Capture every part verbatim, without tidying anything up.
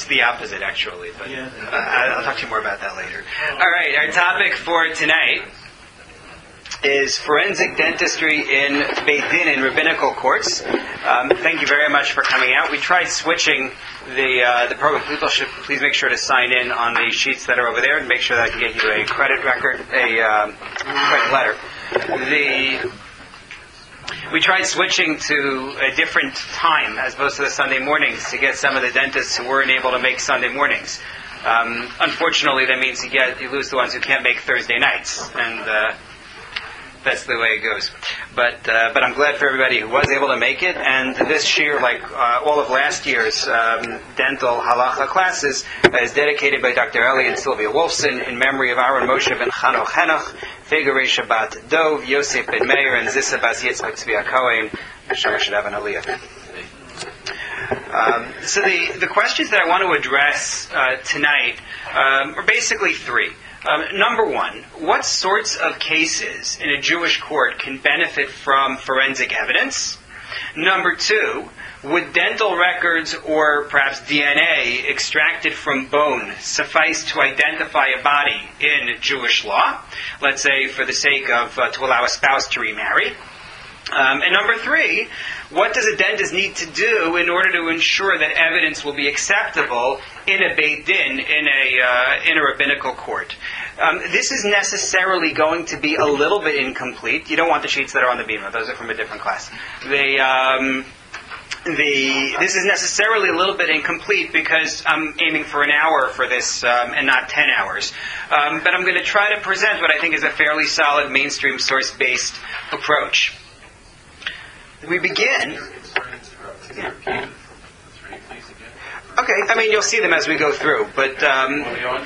the opposite, actually. But Yeah. uh, I'll talk to you more about that later. All right, our topic for tonight is forensic dentistry in Beit Din, in rabbinical courts. Um, thank you very much for coming out. We tried switching the uh, the program. People should please make sure to sign in on the sheets that are over there and make sure that I can get you a credit record, a um, credit letter. The We tried switching to a different time as opposed to the Sunday mornings to get some of the dentists who weren't able to make Sunday mornings. Um, unfortunately, that means you get you lose the ones who can't make Thursday nights, and uh, that's the way it goes. But uh, but I'm glad for everybody who was able to make it. And this year, like uh, all of last year's um, dental halacha classes, uh, is dedicated by Doctor Ellie and Sylvia Wolfson in memory of Aaron Moshe ben Chanoch Henoch, Figueresha bat Dov, Yosef ben Meir, and Zissa bas Yitzchak Tzvi HaKohen. Hashem should have an aliyah. Um, so the, the questions that I want to address uh, tonight um, are basically three. Um, number one, what sorts of cases in a Jewish court can benefit from forensic evidence? Number two, would dental records or perhaps D N A extracted from bone suffice to identify a body in Jewish law? Let's say for the sake of, uh, to allow a spouse to remarry. Um, and number three, what does a dentist need to do in order to ensure that evidence will be acceptable in a Beit Din, in a uh, in a rabbinical court? Um, this is necessarily going to be a little bit incomplete. You don't want the sheets that are on the beamer; those are from a different class. They, um, the this is necessarily a little bit incomplete because I'm aiming for an hour for this um, and not ten hours. Um, but I'm going to try to present what I think is a fairly solid mainstream source-based approach. We begin. Yeah. Okay, I mean you'll see them as we go through, but um,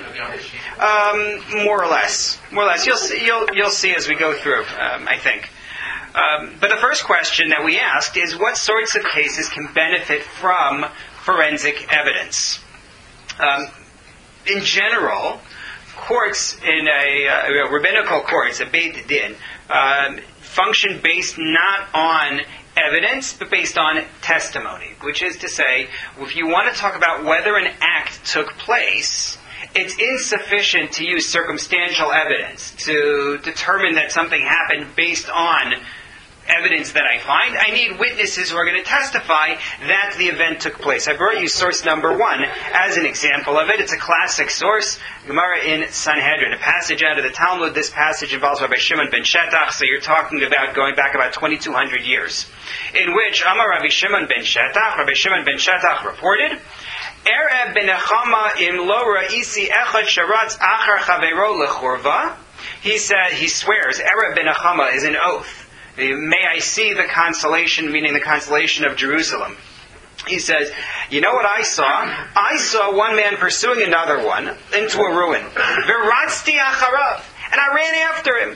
um, more or less, more or less, you'll see, you'll you'll see as we go through. Um, I think. Um, but the first question that we asked is, what sorts of cases can benefit from forensic evidence? Um, in general, courts in a, uh, rabbinical courts, a Beit Din, um, function based not on evidence, but based on testimony, which is to say, if you want to talk about whether an act took place, it's insufficient to use circumstantial evidence to determine that something happened based on evidence that I find. I need witnesses who are going to testify that the event took place. I brought you source number one as an example of it. It's a classic source, Gemara in Sanhedrin, a passage out of the Talmud. This passage involves Rabbi Shimon ben Shetach, so you're talking about going back about twenty-two hundred years, in which Amar Rabbi Shimon ben Shetach, Rabbi Shimon ben Shetach reported, Erev ben Echama im lo ra'isi echad sharatz achar chaveiro lechurva. He said, he swears, Erev ben Echama is an oath. May I see the consolation, meaning the consolation of Jerusalem. He says, you know what I saw? I saw one man pursuing another one into a ruin. V'ratzti acharav. And I ran after him.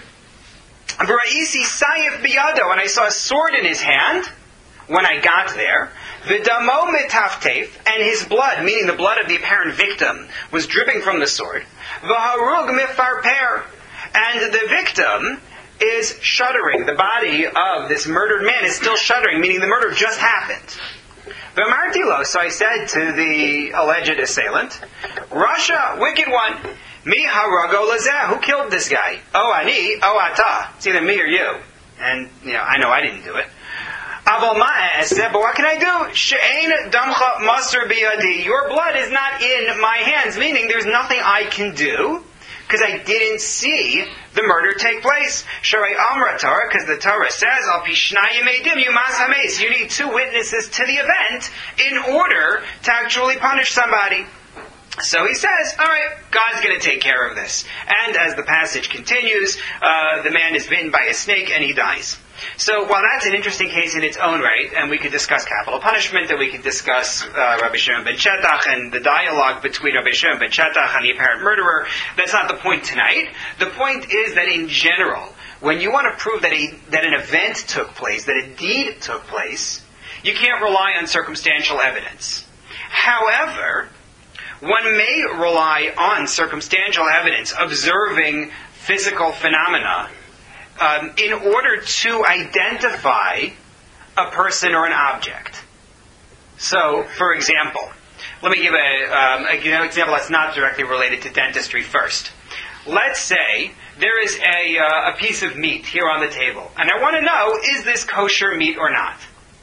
V'ra'isi sayif biyado. And I saw a sword in his hand when I got there. V'damo mitaftef. And his blood, meaning the blood of the apparent victim, was dripping from the sword. V'harug mifarper. And the victim is shuddering. The body of this murdered man is still shuddering, meaning the murder just happened. V'amartilo, so I said to the alleged assailant, Rasha, wicked one, mi harago lazeh, who killed this guy? Oh, ani, oh, ata. It's either me or you. And, you know, I know I didn't do it. Aval ma'eh said, but what can I do? She'ein damcha masr biyadi. Your blood is not in my hands, meaning there's nothing I can do, because I didn't see the murder take place. Sharei Amra Torah, because the Torah says, Al pishnayim eidim yumas hameis. You need two witnesses to the event in order to actually punish somebody. So he says, all right, God's going to take care of this. And as the passage continues, uh, the man is bitten by a snake and he dies. So while that's an interesting case in its own right, and we could discuss capital punishment, and we could discuss uh, Rabbi Shimon ben Shetach and the dialogue between Rabbi Shimon ben Shetach and the apparent murderer, that's not the point tonight. The point is that in general, when you want to prove that a that an event took place, that a deed took place, you can't rely on circumstantial evidence. However, one may rely on circumstantial evidence observing physical phenomena Um, in order to identify a person or an object. So, for example, let me give a, um, a you know, example that's not directly related to dentistry first. Let's say there is a, uh, a piece of meat here on the table, and I want to know, is this kosher meat or not?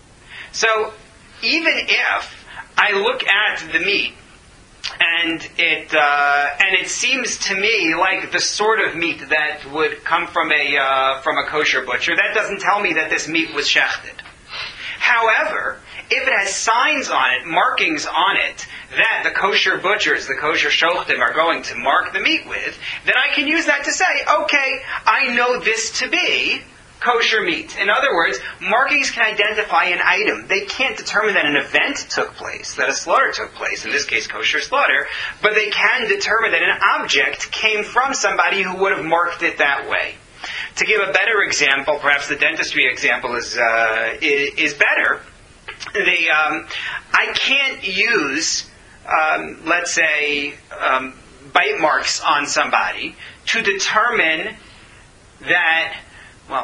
So even if I look at the meat, and it uh, and it seems to me like the sort of meat that would come from a uh, from a kosher butcher, that doesn't tell me that this meat was shechted. However, if it has signs on it, markings on it, that the kosher butchers, the kosher shochtim, are going to mark the meat with, then I can use that to say, okay, I know this to be kosher meat. In other words, markings can identify an item. They can't determine that an event took place, that a slaughter took place, in this case kosher slaughter, but they can determine that an object came from somebody who would have marked it that way. To give a better example, perhaps the dentistry example is uh, is, is better. The um, I can't use, um, let's say, um, bite marks on somebody to determine that, well,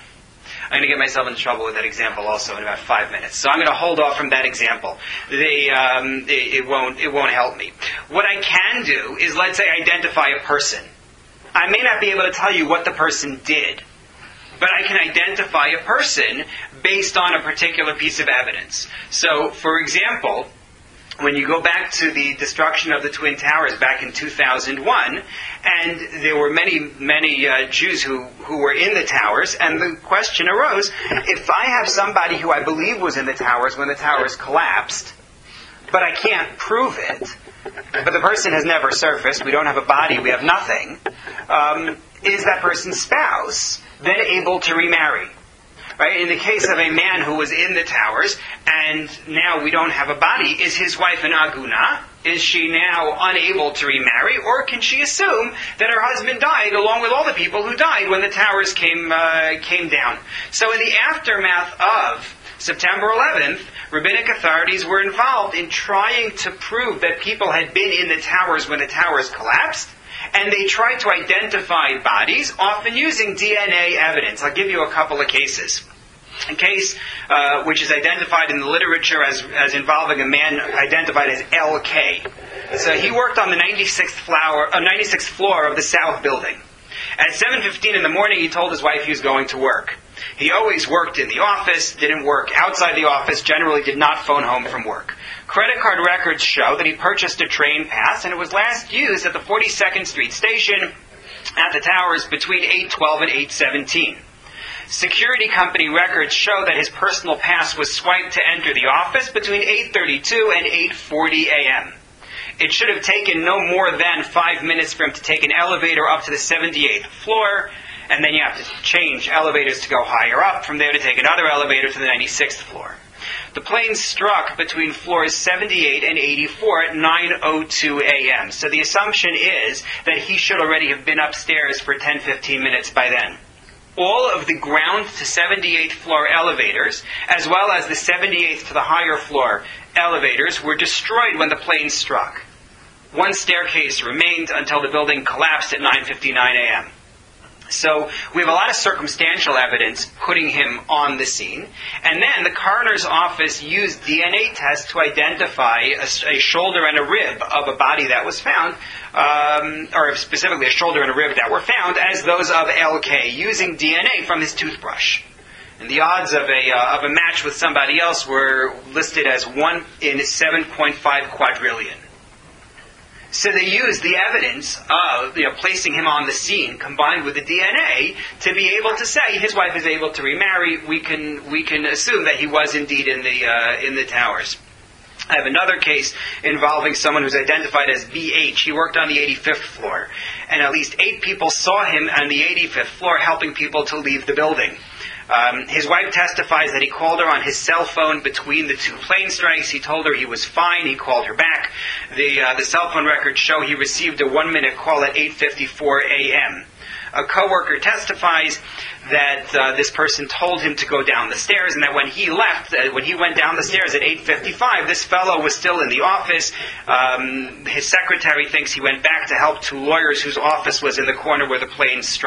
I'm going to get myself into trouble with that example also in about five minutes. So I'm going to hold off from that example. They, um, it, it won't it won't help me. What I can do is, let's say, identify a person. I may not be able to tell you what the person did, but I can identify a person based on a particular piece of evidence. So, for example, when you go back to the destruction of the Twin Towers back in two thousand one, and there were many, many uh, Jews who, who were in the towers, and the question arose, if I have somebody who I believe was in the towers when the towers collapsed, but I can't prove it, but the person has never surfaced, we don't have a body, we have nothing, um, is that person's spouse then able to remarry? Right? In the case of a man who was in the towers, and now we don't have a body, is his wife an aguna? Is she now unable to remarry? Or can she assume that her husband died along with all the people who died when the towers came uh, came down? So in the aftermath of September eleventh, rabbinic authorities were involved in trying to prove that people had been in the towers when the towers collapsed, and they tried to identify bodies, often using D N A evidence. I'll give you a couple of cases. A case uh, which is identified in the literature as, as involving a man identified as L K. So he worked on the ninety-sixth, floor, uh, ninety-sixth floor of the South Building. At seven fifteen in the morning, he told his wife he was going to work. He always worked in the office, didn't work outside the office, generally did not phone home from work. Credit card records show that he purchased a train pass, and it was last used at the forty-second Street station at the towers between eight twelve and eight seventeen. Security company records show that his personal pass was swiped to enter the office between eight thirty-two and eight forty a.m. It should have taken no more than five minutes for him to take an elevator up to the seventy-eighth floor, and then you have to change elevators to go higher up, from there to take another elevator to the ninety-sixth floor. The plane struck between floors seventy-eight and eighty-four at nine oh two a.m. So the assumption is that he should already have been upstairs for ten to fifteen minutes by then. All of the ground to seventy-eighth floor elevators, as well as the seventy-eighth to the higher floor elevators, were destroyed when the plane struck. One staircase remained until the building collapsed at nine fifty-nine a.m. So we have a lot of circumstantial evidence putting him on the scene. And then the coroner's office used D N A tests to identify a, a shoulder and a rib of a body that was found, um, or specifically a shoulder and a rib that were found, as those of L K, using D N A from his toothbrush. And the odds of a uh, of a match with somebody else were listed as one in seven point five quadrillion. So they used the evidence of, you know, placing him on the scene, combined with the D N A, to be able to say his wife is able to remarry. We can we can assume that he was indeed in the uh, in the towers. I have another case involving someone who's identified as B H. He worked on the eighty-fifth floor, and at least eight people saw him on the eighty-fifth floor helping people to leave the building. Um, his wife testifies that he called her on his cell phone between the two plane strikes. He told her he was fine. He called her back. The uh, the cell phone records show he received a one-minute call at eight fifty-four a.m. A coworker testifies that uh, this person told him to go down the stairs, and that when he left, uh, when he went down the stairs at eight fifty-five, this fellow was still in the office. Um, his secretary thinks he went back to help two lawyers whose office was in the corner where the plane struck.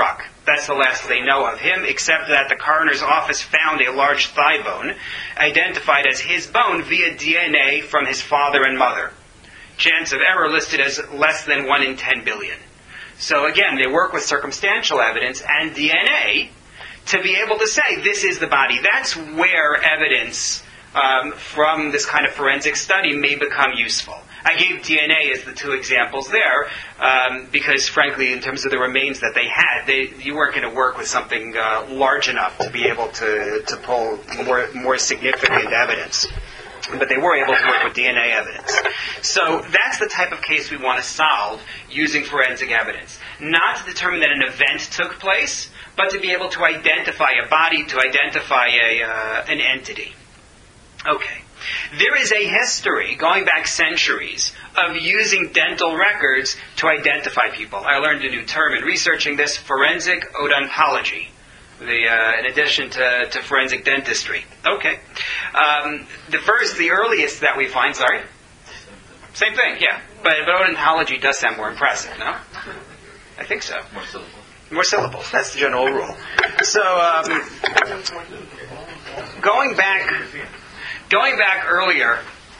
That's the last they know of him, except that the coroner's office found a large thigh bone, identified as his bone via D N A from his father and mother. Chance of error listed as less than one in ten billion. So again, they work with circumstantial evidence and D N A to be able to say this is the body. That's where evidence um, from this kind of forensic study may become useful. I gave D N A as the two examples there um, because, frankly, in terms of the remains that they had, they, you weren't going to work with something uh, large enough to be able to, to pull more, more significant evidence. But they were able to work with D N A evidence. So that's the type of case we want to solve using forensic evidence. Not to determine that an event took place, but to be able to identify a body, to identify a, uh, an entity. Okay. There is a history, going back centuries, of using dental records to identify people. I learned a new term in researching this, forensic odontology, the, uh, in addition to, to forensic dentistry. Okay. Um, the first, the earliest that we find, sorry? Same thing, yeah. But, but odontology does sound more impressive, no? I think so. More syllables. More syllables, that's the general rule. So, um, going back... Going back earlier,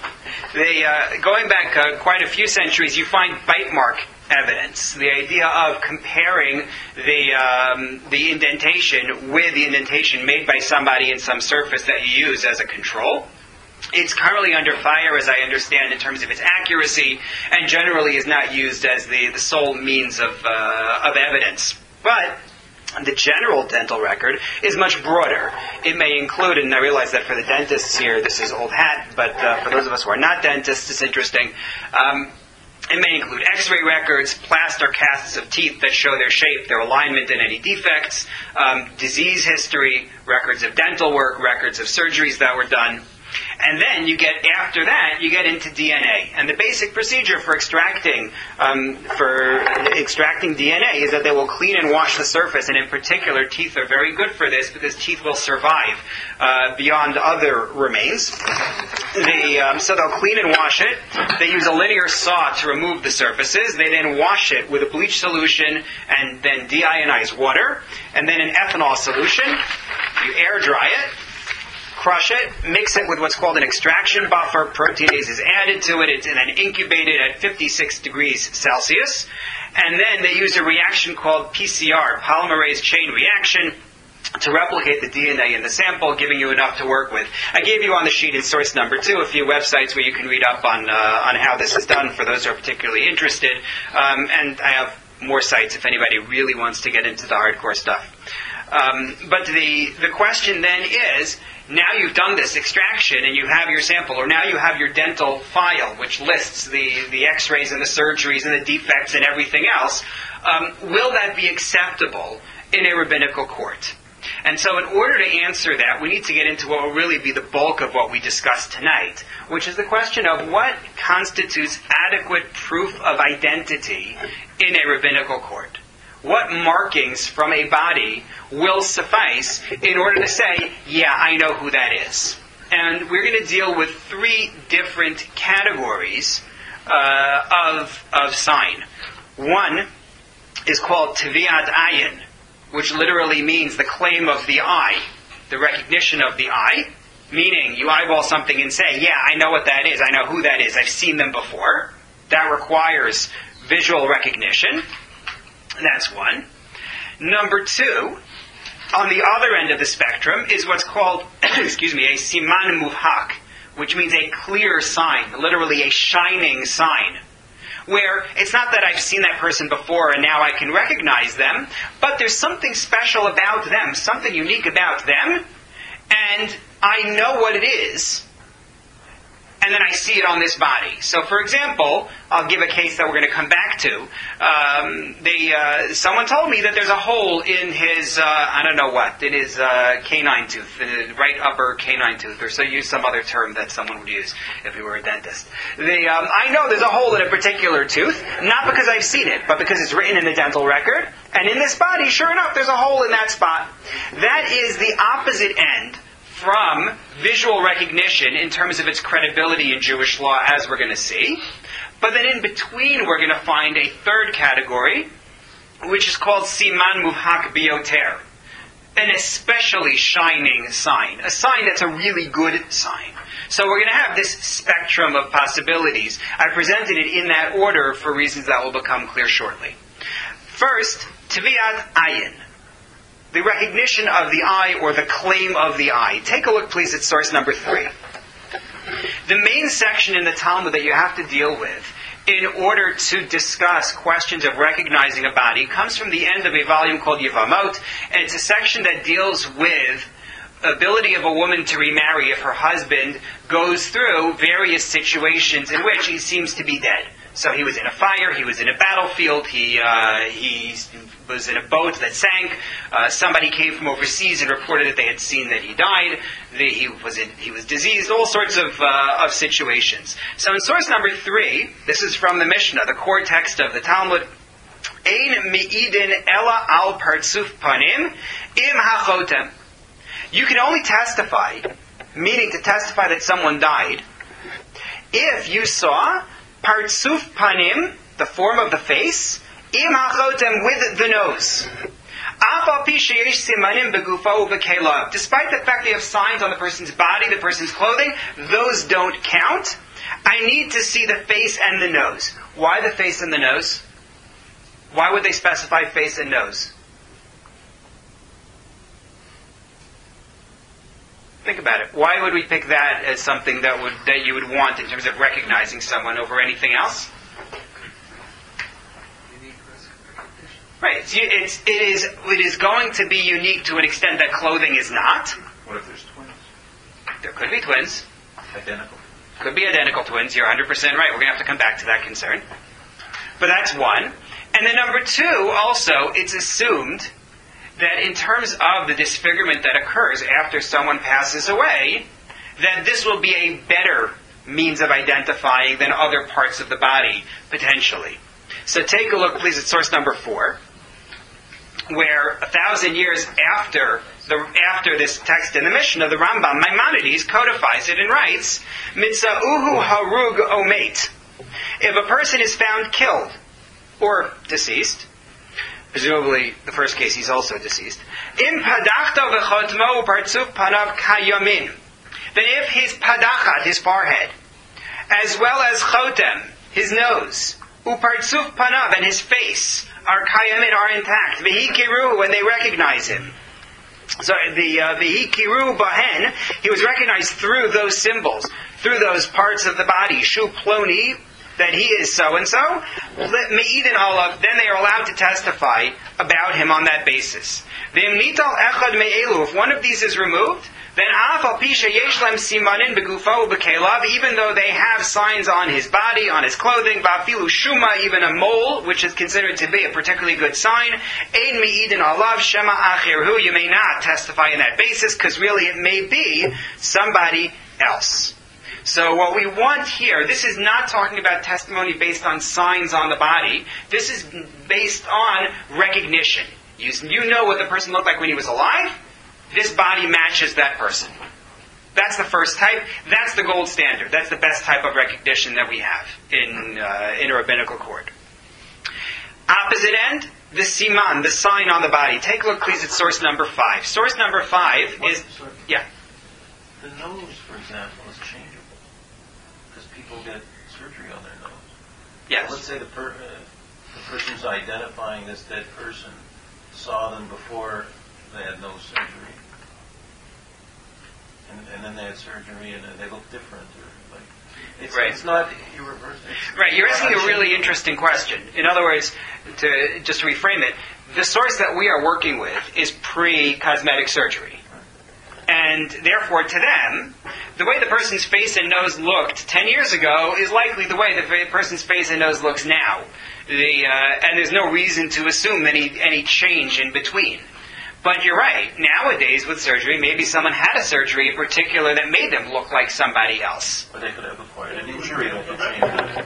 the, uh, going back uh, quite a few centuries, you find bite mark evidence. The idea of comparing the um, the indentation with the indentation made by somebody in some surface that you use as a control. It's currently under fire, as I understand, in terms of its accuracy, and generally is not used as the, the sole means of uh, of evidence. But the general dental record is much broader. It may include, and I realize that for the dentists here, this is old hat, but uh, for those of us who are not dentists, it's interesting. Um, it may include x-ray records, plaster casts of teeth that show their shape, their alignment, and any defects, um, disease history, records of dental work, records of surgeries that were done. And then you get, after that, you get into D N A. And the basic procedure for extracting um, for extracting D N A is that they will clean and wash the surface. And in particular, teeth are very good for this because teeth will survive uh, beyond other remains. They, um, so they'll clean and wash it. They use a linear saw to remove the surfaces. They then wash it with a bleach solution and then deionize water. And then an ethanol solution. You air dry it. Crush it, mix it with what's called an extraction buffer. Proteinase is added to it. It's then incubated at fifty-six degrees Celsius. And then they use a reaction called P C R, polymerase chain reaction, to replicate the D N A in the sample, giving you enough to work with. I gave you on the sheet in source number two a few websites where you can read up on uh, on how this is done for those who are particularly interested. Um, and I have more sites if anybody really wants to get into the hardcore stuff. Um, but the the question then is, now you've done this extraction and you have your sample, or now you have your dental file, which lists the, the x-rays and the surgeries and the defects and everything else. Um, will that be acceptable in a rabbinical court? And so in order to answer that, we need to get into what will really be the bulk of what we discussed tonight, which is the question of what constitutes adequate proof of identity in a rabbinical court. What markings from a body will suffice in order to say, yeah, I know who that is? And we're going to deal with three different categories uh, of, of sign. One is called Teviat Ayin, which literally means the claim of the eye, the recognition of the eye, meaning you eyeball something and say, yeah, I know what that is, I know who that is, I've seen them before. That requires visual recognition. That's one. Number two, on the other end of the spectrum, is what's called, excuse me, a siman muvhak, which means a clear sign, literally a shining sign, where it's not that I've seen that person before and now I can recognize them, but there's something special about them, something unique about them, and I know what it is, and then I see it on this body. So, for example, I'll give a case that we're going to come back to. Um, they, uh, someone told me that there's a hole in his, uh, I don't know what, in his uh, canine tooth, in his right upper canine tooth, or so use some other term that someone would use if he were a dentist. They, um, I know there's a hole in a particular tooth, not because I've seen it, but because it's written in the dental record. And in this body, sure enough, there's a hole in that spot. That is the opposite end from visual recognition in terms of its credibility in Jewish law, as we're going to see. But then in between, we're going to find a third category, which is called Siman Mubhak Bioter, an especially shining sign, a sign that's a really good sign. So we're going to have this spectrum of possibilities. I presented it in that order for reasons that will become clear shortly. First, Tviyat Ayin, the recognition of the eye or the claim of the eye. Take a look, please, at source number three. The main section in the Talmud that you have to deal with in order to discuss questions of recognizing a body comes from the end of a volume called Yevamot, and it's a section that deals with ability of a woman to remarry if her husband goes through various situations in which he seems to be dead. So he was in a fire, he was in a battlefield, he uh, he was in a boat that sank, uh, somebody came from overseas and reported that they had seen that he died, the, he was in, he was diseased, all sorts of uh, of situations. So in source number three, this is from the Mishnah, the core text of the Talmud, Ein mi'idin ela al partsuf panim im hachotem. You can only testify, meaning to testify that someone died, if you saw partsuf panim, the form of the face, im hachotem, with the nose. Despite the fact that you have signs on the person's body, the person's clothing, those don't count. I need to see the face and the nose. Why the face and the nose? Why would they specify face and nose? Think about it. Why would we pick that as something that would that you would want in terms of recognizing someone over anything else? Right. It's, it's, it is it is going to be unique to an extent that clothing is not. What if there's twins? There could be twins. Identical. Could be identical twins. You're one hundred percent right. We're going to have to come back to that concern. But that's one. And then number two, also, it's assumed that in terms of the disfigurement that occurs after someone passes away, that this will be a better means of identifying than other parts of the body, potentially. So take a look, please, at source number four, where a thousand years after the after this text in the Mishnah, the Rambam, Maimonides, codifies it and writes, Mitza'uhu harug omet. If a person is found killed or deceased, presumably, the first case, he's also deceased. Im padachta v'chotmo partzuf panav kayamin. Then if his padachat, his forehead, as well as chotem, his nose, upartzuf panav, and his face, are kayamin, are intact. V'hikiru, when they recognize him. So the v'hikiru bahen, he was recognized through those symbols, through those parts of the body. Shu ploni, that he is so-and-so, me'idin olav, then they are allowed to testify about him on that basis. If one of these is removed, then even though they have signs on his body, on his clothing, shuma, even a mole, which is considered to be a particularly good sign, ein me'idin olav shema achirhu, you may not testify on that basis, because really it may be somebody else. So what we want here, this is not talking about testimony based on signs on the body. This is based on recognition. You, you know what the person looked like when he was alive. This body matches that person. That's the first type. That's the gold standard. That's the best type of recognition that we have in, uh, in a rabbinical court. Opposite end, the siman, the sign on the body. Take a look, please, at source number five. Source number five what, is... sorry. Yeah. The nose, for example, is changeable. People get surgery on their nose. Yes. So let's say the, per, uh, the person who's identifying this dead person saw them before they had nose surgery, and, and then they had surgery and they look different. Or like it's, right. it's not irreversible. Right. You're asking a really interesting question. In other words, to just to reframe it, the source that we are working with is pre-cosmetic surgery. And therefore, to them, the way the person's face and nose looked ten years ago is likely the way the person's face and nose looks now. The, uh, and there's no reason to assume any any change in between. But you're right. Nowadays, with surgery, maybe someone had a surgery in particular that made them look like somebody else. Or they could have acquired an injury that could change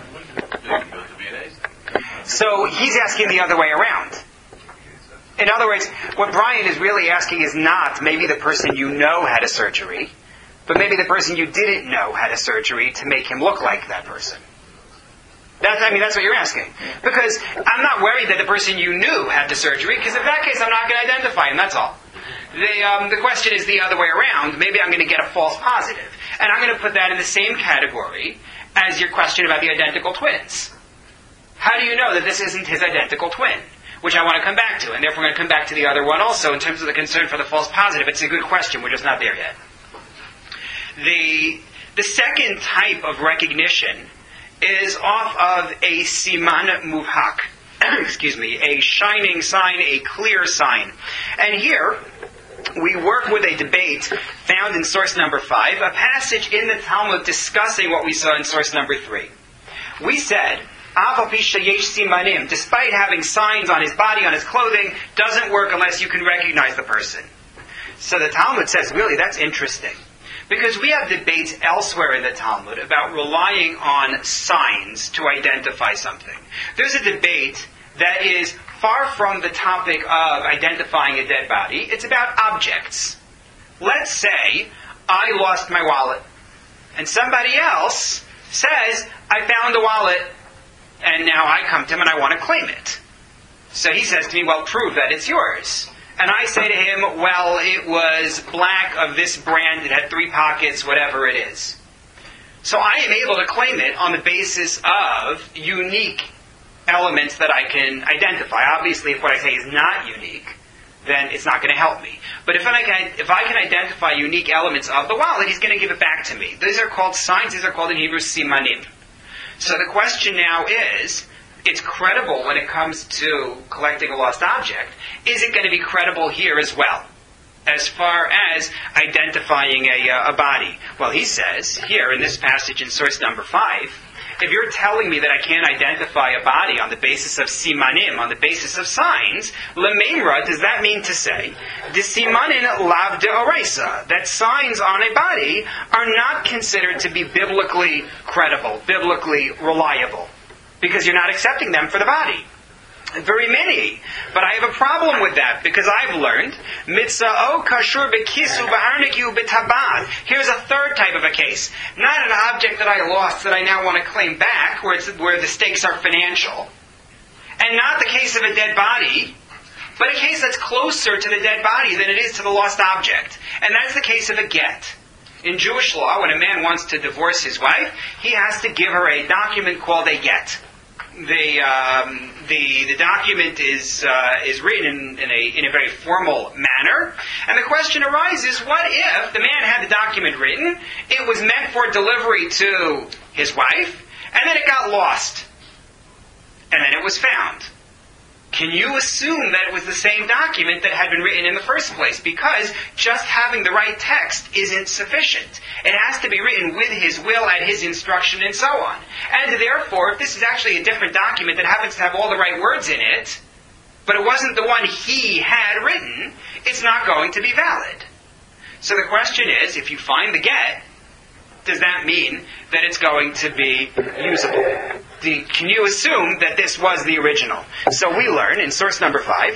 it. So he's asking the other way around. In other words, what Brian is really asking is not maybe the person you know had a surgery, but maybe the person you didn't know had a surgery to make him look like that person. That's, I mean, that's what you're asking. Because I'm not worried that the person you knew had the surgery, because in that case I'm not going to identify him, that's all. The, um, the question is the other way around. Maybe I'm going to get a false positive. And I'm going to put that in the same category as your question about the identical twins. How do you know that this isn't his identical twin? Which I want to come back to, and therefore I'm going to come back to the other one also in terms of the concern for the false positive. It's a good question, we're just not there yet. The, the second type of recognition is off of a siman muvhak. Excuse me, a shining sign, a clear sign. And here, we work with a debate found in source number five, a passage in the Talmud discussing what we saw in source number three. We said, despite having signs on his body, on his clothing, doesn't work unless you can recognize the person. So the Talmud says, really, that's interesting. Because we have debates elsewhere in the Talmud about relying on signs to identify something. There's a debate that is far from the topic of identifying a dead body. It's about objects. Let's say I lost my wallet, and somebody else says, I found the wallet, and now I come to him and I want to claim it. So he says to me, well, prove that it's yours. And I say to him, well, it was black of this brand, it had three pockets, whatever it is. So I am able to claim it on the basis of unique elements that I can identify. Obviously, if what I say is not unique, then it's not going to help me. But if I can, if I can identify unique elements of the wallet, he's going to give it back to me. These are called signs, these are called in Hebrew simanim. So the question now is, it's credible when it comes to collecting a lost object. Is it going to be credible here as well, as far as identifying a, uh, a body? Well, he says here in this passage in source number five, if you're telling me that I can't identify a body on the basis of simanim, on the basis of signs, lememra, does that mean to say, the simanin lav deoraisa, that signs on a body are not considered to be biblically credible, biblically reliable, because you're not accepting them for the body? Very many. But I have a problem with that, because I've learned, mitzao kashur bekisu b'harniku b'tabad. Here's a third type of a case. Not an object that I lost that I now want to claim back, where, it's, where the stakes are financial. And not the case of a dead body, but a case that's closer to the dead body than it is to the lost object. And that's the case of a get. In Jewish law, when a man wants to divorce his wife, he has to give her a document called a get. The, um, the the document is uh, is written in, in a in a very formal manner, and the question arises: what if the man had the document written, it was meant for delivery to his wife, and then it got lost, and then it was found? Can you assume that it was the same document that had been written in the first place? Because just having the right text isn't sufficient. It has to be written with his will, at his instruction, and so on. And therefore, if this is actually a different document that happens to have all the right words in it, but it wasn't the one he had written, it's not going to be valid. So the question is, if you find the get, does that mean that it's going to be usable? The, can you assume that this was the original? So we learn in source number five,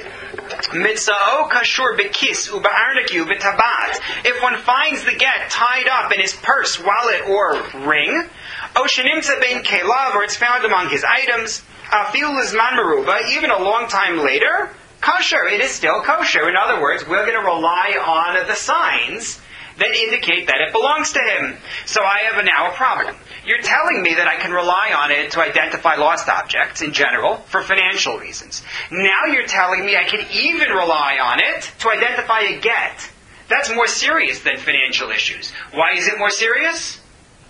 Mitzao kashur bekis uba'arnaku b'tabat. If one finds the get tied up in his purse, wallet, or ring, Oshanimza ben kelav, or it's found among his items, Afil lizman meruba, even a long time later, kosher, it is still kosher. In other words, we're going to rely on the signs that indicate that it belongs to him. So I have now a problem. You're telling me that I can rely on it to identify lost objects in general for financial reasons. Now you're telling me I can even rely on it to identify a get. That's more serious than financial issues. Why is it more serious?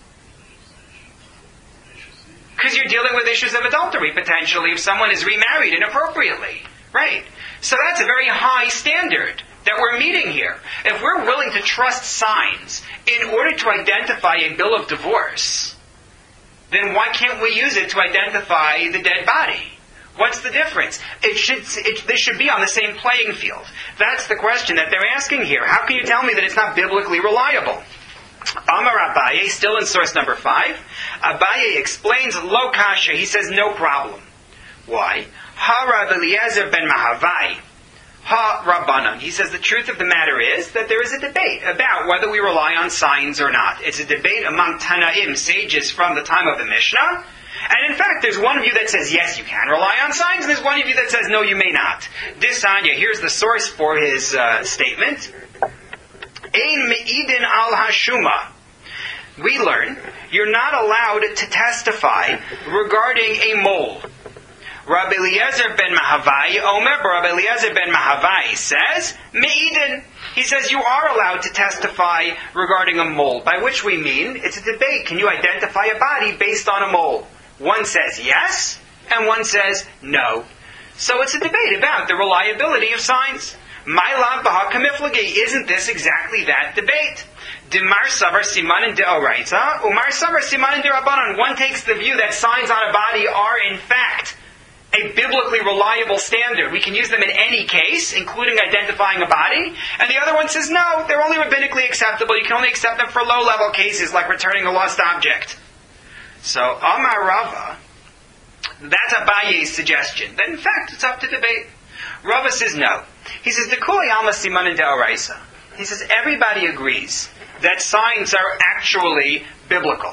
Because you're dealing with issues of adultery, potentially, if someone is remarried inappropriately. Right. So that's a very high standard that we're meeting here. If we're willing to trust signs in order to identify a bill of divorce, then why can't we use it to identify the dead body? What's the difference? It should, it, they should be on the same playing field. That's the question that they're asking here. How can you tell me that it's not biblically reliable? Amar Abaye, still in source number five, Abaye explains lo kasha. He says no problem. Why? Ha Rab Eliezer ben Mahavai, Ha Rabbanan. He says the truth of the matter is that there is a debate about whether we rely on signs or not. It's a debate among Tanaim, sages from the time of the Mishnah, And in fact, there's one view that says, yes, you can rely on signs, and there's one view that says, no, you may not. This Tanya, here's the source for his uh, statement. Ein me'idin al hashuma. We learn, you're not allowed to testify regarding a mole. Rabbi Eliezer ben Mahavai, Omer, Rabbi Eliezer ben Mahavai says, Me'idin. He says you are allowed to testify regarding a mole, by which we mean, it's a debate. Can you identify a body based on a mole? One says yes, and one says no. So it's a debate about the reliability of signs. My lav b'hakamiflagi, isn't this exactly that debate? Dimar savar simanin de'oraita, umar savar simanin de'rabanan. One takes the view that signs on a body are in fact a biblically reliable standard. We can use them in any case, including identifying a body. And the other one says, no, they're only rabbinically acceptable. You can only accept them for low-level cases like returning a lost object. So, Amar Rava, that's Abaye's suggestion. That in fact, it's up to debate. Rava says no. He says, Dekuli alma simanin de'oraisa. He says, everybody agrees that signs are actually biblical.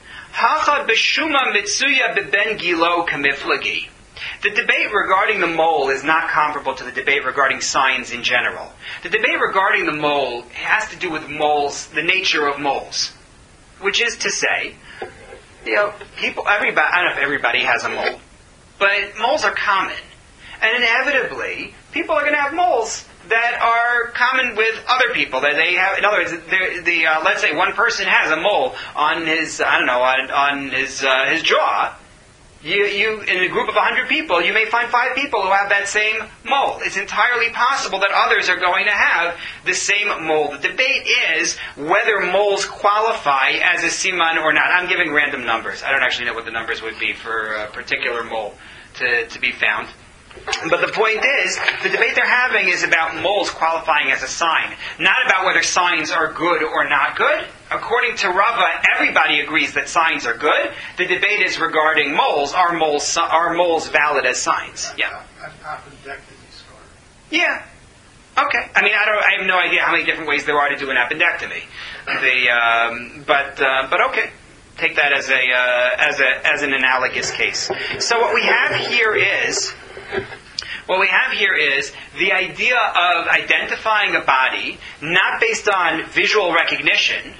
Hacha b'shuma mitsuya b'ben gilo kamiflagi. The debate regarding the mole is not comparable to the debate regarding signs in general. The debate regarding the mole has to do with moles, the nature of moles. Which is to say, you know, people, everybody, I don't know if everybody has a mole, but moles are common. And inevitably, people are going to have moles that are common with other people. That they have, in other words, the, the uh, let's say one person has a mole on his, I don't know, on, on his uh, his jaw. You, you, in a group of a hundred people, you may find five people who have that same mole. It's entirely possible that others are going to have the same mole. The debate is whether moles qualify as a siman or not. I'm giving random numbers. I don't actually know what the numbers would be for a particular mole to, to be found. But the point is, the debate they're having is about moles qualifying as a sign, not about whether signs are good or not good. According to Rava, everybody agrees that signs are good. The debate is regarding moles. Are moles are moles valid as signs? Yeah. An appendectomy scar. Yeah. Okay. I mean, I don't. I have no idea how many different ways there are to do an appendectomy. The um, but uh, but okay. Take that as a uh, as a as an analogous case. So what we have here is. What we have here is the idea of identifying a body not based on visual recognition,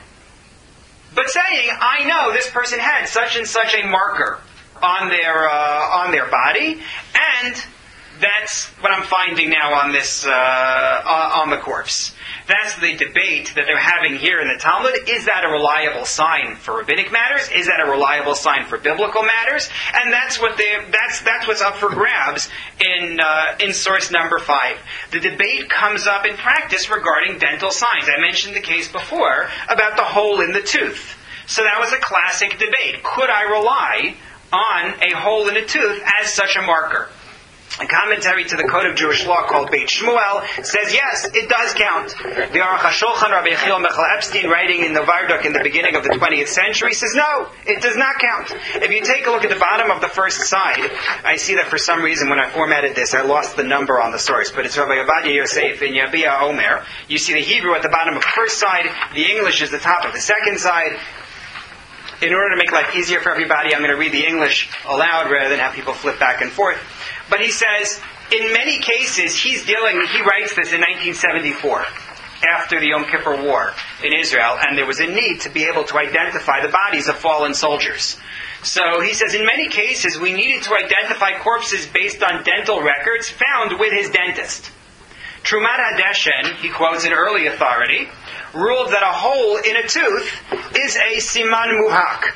but saying, I know this person had such and such a marker on their uh, on their body, and that's what I'm finding now on this uh, on the corpse. That's the debate that they're having here in the Talmud. Is that a reliable sign for rabbinic matters? Is that a reliable sign for biblical matters? And that's what they that's that's what's up for grabs in uh, in source number five. The debate comes up in practice regarding dental signs. I mentioned the case before about the hole in the tooth. So that was a classic debate. Could I rely on a hole in a tooth as such a marker? A commentary to the Code of Jewish Law called Beit Shmuel says, yes, it does count. The Aruch HaShulchan, Rabbi Yechiel Michal Epstein, writing in the Varduk in the beginning of the twentieth century, says, no, it does not count. If you take a look at the bottom of the first side, I see that for some reason when I formatted this, I lost the number on the source, but it's Rabbi Ovadia Yosef in Yabia Omer. You see the Hebrew at the bottom of the first side, the English is the top of the second side. In order to make life easier for everybody, I'm going to read the English aloud rather than have people flip back and forth. But he says, in many cases, he's dealing, he writes this in nineteen seventy-four, after the Yom Kippur War in Israel, and there was a need to be able to identify the bodies of fallen soldiers. So he says, in many cases, we needed to identify corpses based on dental records found with his dentist. Trumat Hadeshen, he quotes an early authority, ruled that a hole in a tooth is a siman muhak.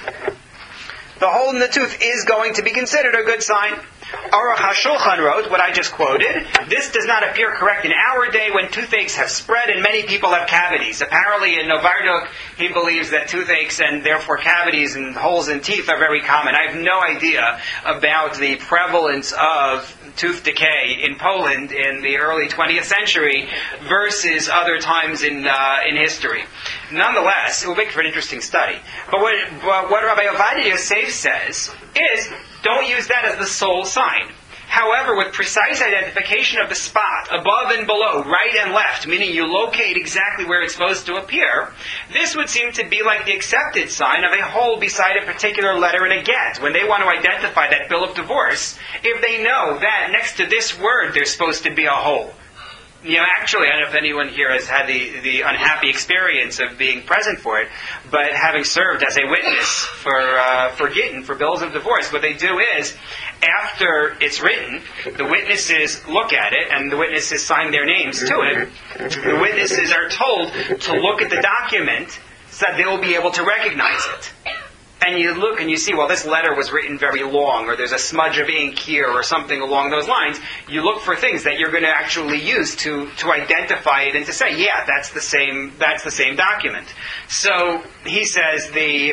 The hole in the tooth is going to be considered a good sign. Aruch HaShulchan wrote, what I just quoted, this does not appear correct in our day when toothaches have spread and many people have cavities. Apparently in Novardok, he believes that toothaches and therefore cavities and holes in teeth are very common. I have no idea about the prevalence of tooth decay in Poland in the early twentieth century versus other times in uh, in history. Nonetheless, it will make for an interesting study. But what, what Rabbi Ovadia Yosef says is, don't use that as the sole sign. However, with precise identification of the spot, above and below, right and left, meaning you locate exactly where it's supposed to appear, this would seem to be like the accepted sign of a hole beside a particular letter in a get. When they want to identify that bill of divorce, if they know that next to this word there's supposed to be a hole. You know, actually, I don't know if anyone here has had the, the unhappy experience of being present for it, but having served as a witness for uh, for Gittin, for bills of divorce, what they do is, after it's written, the witnesses look at it, and the witnesses sign their names to it. The witnesses are told to look at the document so that they will be able to recognize it. And you look and you see, well, this letter was written very long, or there's a smudge of ink here, or something along those lines. You look for things that you're going to actually use to, to identify it and to say, yeah, that's the same that's the same document. So he says the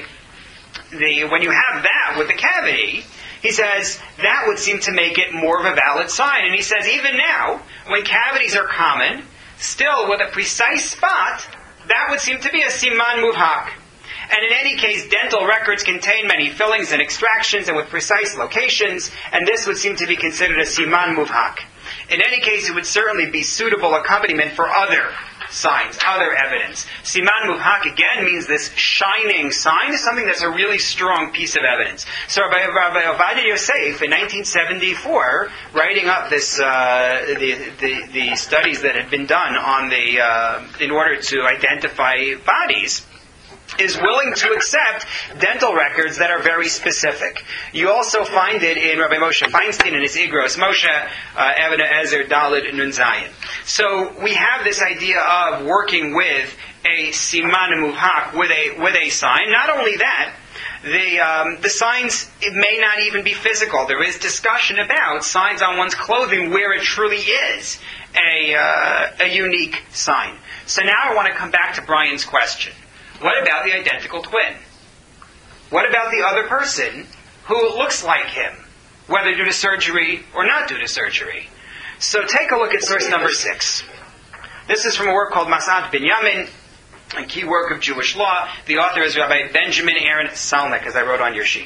the when you have that with the cavity, he says that would seem to make it more of a valid sign. And he says even now, when cavities are common, still with a precise spot, that would seem to be a siman muvhak. And in any case, dental records contain many fillings and extractions and with precise locations, and this would seem to be considered a siman muvhak. In any case, it would certainly be suitable accompaniment for other signs, other evidence. Siman muvhak, again, means this shining sign, something that's a really strong piece of evidence. So Rabbi, Rabbi Ovadia Yosef, in nineteen seventy-four, writing up this, uh, the, the, the studies that had been done on the, uh, in order to identify bodies, is willing to accept dental records that are very specific. You also find it in Rabbi Moshe Feinstein and his Igros Moshe, uh, Eved Ezer Daled Nun Zayin. So we have this idea of working with a siman muvhak, with a with a sign. Not only that, the um, the signs, it may not even be physical. There is discussion about signs on one's clothing where it truly is a uh, a unique sign. So now I want to come back to Brian's question. What about the identical twin? What about the other person who looks like him, whether due to surgery or not due to surgery? So take a look at source number six. This is from a work called Masad Binyamin, a key work of Jewish law. The author is Rabbi Benjamin Aaron Salnik, as I wrote on your sheet.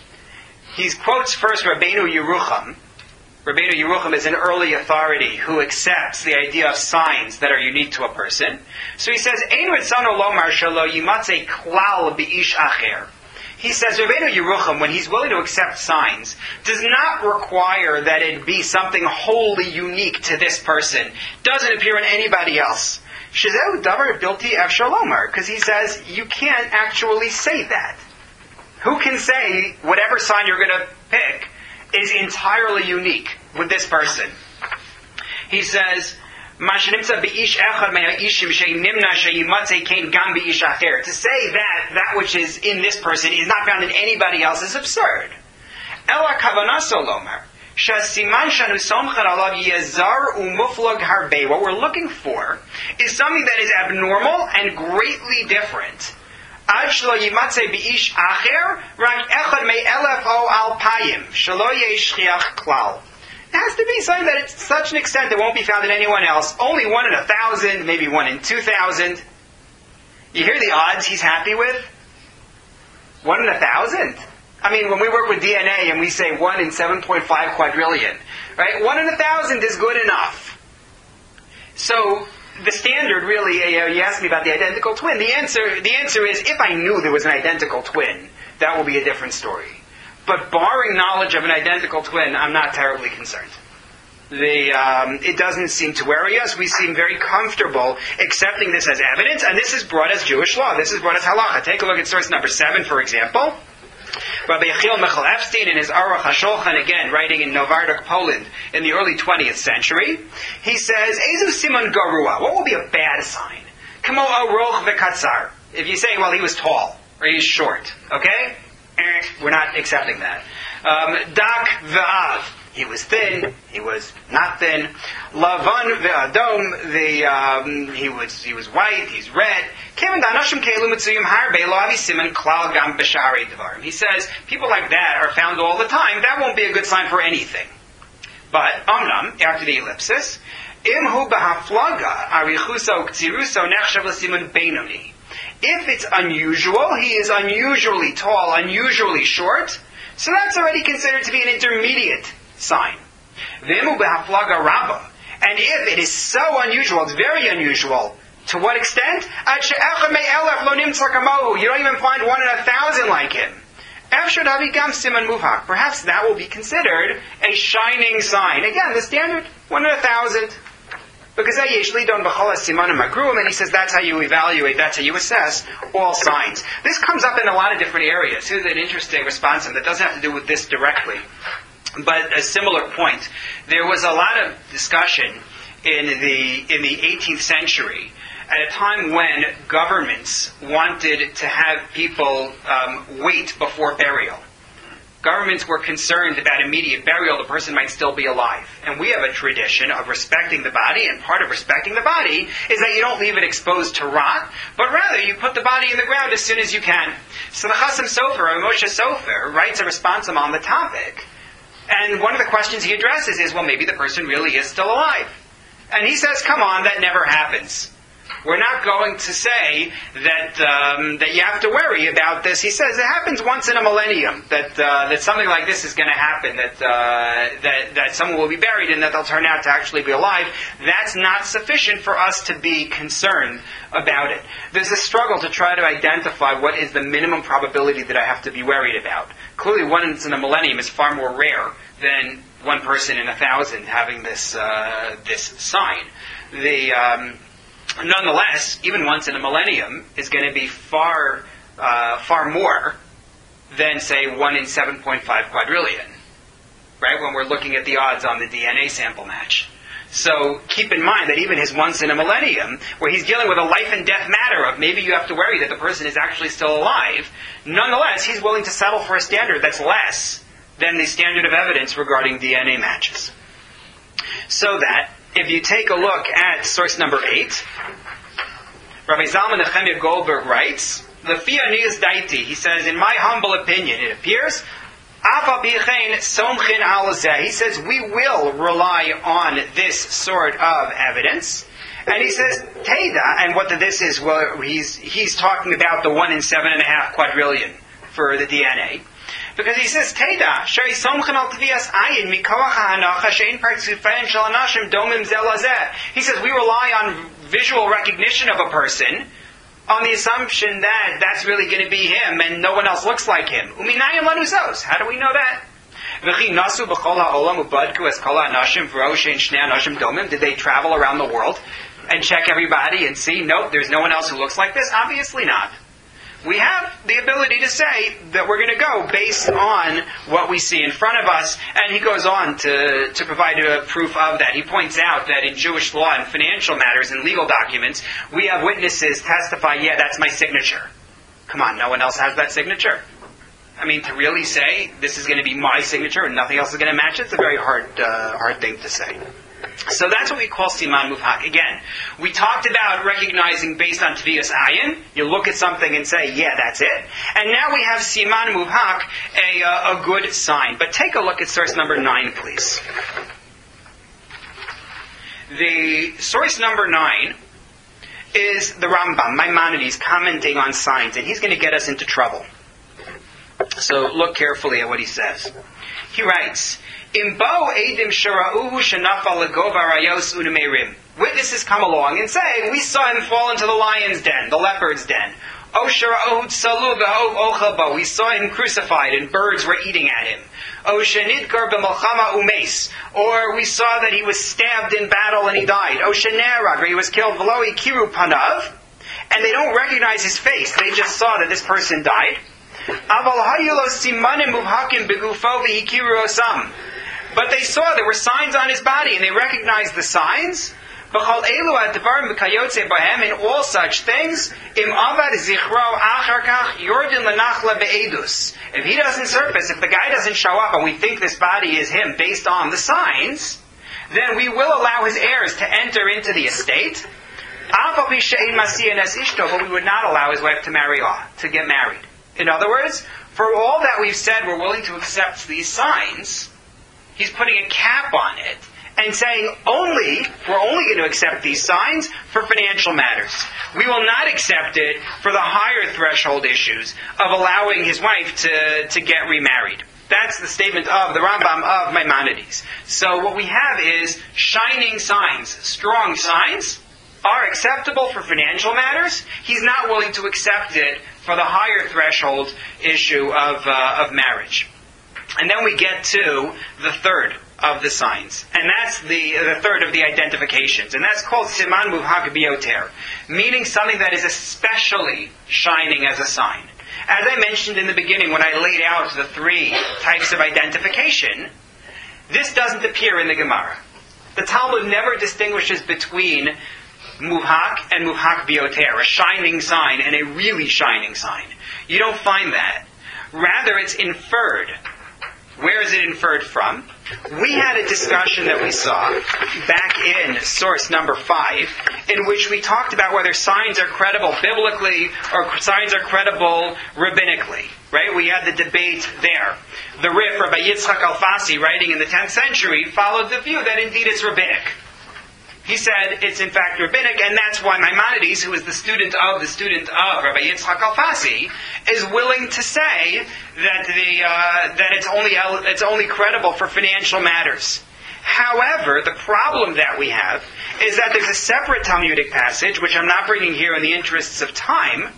He quotes first Rabbeinu Yerucham. Rabbeinu Yerucham is an early authority who accepts the idea of signs that are unique to a person. So he says, Ein ritzano lomar shelo yimatzei klal b'ish acher. He says, Rabbeinu Yerucham, when he's willing to accept signs, does not require that it be something wholly unique to this person. Doesn't appear in anybody else. Shezeu davar bilti efshar lomar, because he says, you can't actually say that. Who can say whatever sign you're going to pick is entirely unique with this person? He says, to say that that which is in this person is not found in anybody else is absurd. What we're looking for is something that is abnormal and greatly different. It has to be something that it's such an extent that won't be found in anyone else. Only one in a thousand, maybe one in two thousand. You hear the odds he's happy with? One in a thousand? I mean, when we work with D N A and we say one in seven point five quadrillion, right? One in a thousand is good enough. So the standard, really, uh, you asked me about the identical twin. The answer, the answer is, if I knew there was an identical twin, that will be a different story. But barring knowledge of an identical twin, I'm not terribly concerned. The, um, it doesn't seem to worry us. We seem very comfortable accepting this as evidence, and this is brought as Jewish law. This is brought as halacha. Take a look at source number seven, for example. Rabbi Yechiel Michal Epstein, in his Aruch HaShulchan, again, writing in Novardik, Poland, in the early twentieth century, he says, Ezu Simon Garua, what will be a bad sign? Kamo Aroch V'Katzar. If you say, well, he was tall, or he's short, okay? Eh, we're not accepting that. Um, Dak V'Av, he was thin, he was not thin. Lavan V'Adom, the, um, he was he was white, he's red. He says, people like that are found all the time. That won't be a good sign for anything. But, Omnam, after the ellipsis, if it's unusual, he is unusually tall, unusually short, so that's already considered to be an intermediate sign. V'emu behaflaga rabba. And if it is so unusual, it's very unusual, to what extent? You don't even find one in a thousand like him. Perhaps that will be considered a shining sign. Again, the standard, one in a thousand. Because I usually don't b'chala simanim magrum, and he says that's how you evaluate, that's how you assess all signs. This comes up in a lot of different areas. Here's an interesting response that doesn't have to do with this directly, but a similar point. There was a lot of discussion in the in the eighteenth century, at a time when governments wanted to have people um, wait before burial. Governments were concerned about immediate burial. The person might still be alive. And we have a tradition of respecting the body, and part of respecting the body is that you don't leave it exposed to rot, but rather you put the body in the ground as soon as you can. So the Chasam Sofer, or Moshe Sofer, writes a responsum on the topic. And one of the questions he addresses is, well, maybe the person really is still alive. And he says, come on, that never happens. We're not going to say that um, that you have to worry about this. He says it happens once in a millennium that uh, that something like this is going to happen. That uh, that that someone will be buried and that they'll turn out to actually be alive. That's not sufficient for us to be concerned about it. There's a struggle to try to identify what is the minimum probability that I have to be worried about. Clearly, once in a millennium is far more rare than one person in a thousand having this uh, this sign. The um, Nonetheless, even once in a millennium is going to be far, uh, far more than, say, one in seven point five quadrillion, right? When we're looking at the odds on the D N A sample match. So keep in mind that even his once in a millennium, where he's dealing with a life and death matter of maybe you have to worry that the person is actually still alive, nonetheless, he's willing to settle for a standard that's less than the standard of evidence regarding D N A matches. So that, if you take a look at source number eight, Rabbi Zalman Nechemia Goldberg writes, "Lefi anius daiti," he says, in my humble opinion, it appears, "Afa bichein somchin al zeh." He says, we will rely on this sort of evidence. And he says, Teda, and what the this is, well, he's, he's talking about the one in seven and a half quadrillion for the D N A. Because he says, Teda, shari somchen al tvias ayin mikoach ha'anacha shein partzufein shel anashim domim zel hazeh. He says, we rely on visual recognition of a person on the assumption that that's really going to be him and no one else looks like him. Uminayim lanu zos. How do we know that? V'chi nasu b'chol ha'olam ubadku es kol ha'anashim v'ro shein shnei anashim domim. Did they travel around the world and check everybody and see, nope, there's no one else who looks like this? Obviously not. We have the ability to say that we're going to go based on what we see in front of us, and he goes on to, to provide a proof of that. He points out that in Jewish law and financial matters and legal documents, we have witnesses testify, yeah, that's my signature. Come on, no one else has that signature? I mean, to really say this is going to be my signature and nothing else is going to match it, it's a very hard, uh, hard thing to say. So that's what we call Siman Mubhak. Again, we talked about recognizing based on Tviyas Ayin. You look at something and say, yeah, that's it. And now we have Siman Mubhak, a, uh, a good sign. But take a look at source number nine, please. The source number nine is the Rambam, Maimonides, commenting on signs. And he's going to get us into trouble. So look carefully at what he says. He writes, Witnesses come along and say, we saw him fall into the lion's den, the leopard's den. We saw him crucified and birds were eating at him. Or we saw that he was stabbed in battle and he died. Or he was killed. And they don't recognize his face. They just saw that this person died. But they saw there were signs on his body, and they recognized the signs. In all such things, if he doesn't surface, if the guy doesn't show up, and we think this body is him based on the signs, then we will allow his heirs to enter into the estate. But we would not allow his wife to marry off, to get married. In other words, for all that we've said we're willing to accept these signs, he's putting a cap on it and saying only, we're only going to accept these signs for financial matters. We will not accept it for the higher threshold issues of allowing his wife to, to get remarried. That's the statement of the Rambam of Maimonides. So what we have is shining signs, strong signs, are acceptable for financial matters. He's not willing to accept it for the higher threshold issue of uh, of marriage. And then we get to the third of the signs, and that's the the third of the identifications, and that's called siman mubhak bioter, meaning something that is especially shining as a sign. As I mentioned in the beginning when I laid out the three types of identification, this doesn't appear in the Gemara. The Talmud never distinguishes between mubhak and mubhak bioter, a shining sign and a really shining sign. You don't find that. Rather, it's inferred. Where is it inferred from? We had a discussion that we saw back in source number five, in which we talked about whether signs are credible biblically or signs are credible rabbinically. Right? We had the debate there. The Rif, Rabbi Yitzchak Alfasi, writing in the tenth century, followed the view that indeed it's rabbinic. He said it's in fact rabbinic, and that's why Maimonides, who is the student of the student of Rabbi Yitzchak Alfasi, is willing to say that the uh, that it's only it's only credible for financial matters. However, the problem that we have is that there's a separate Talmudic passage, which I'm not bringing here in the interests of time,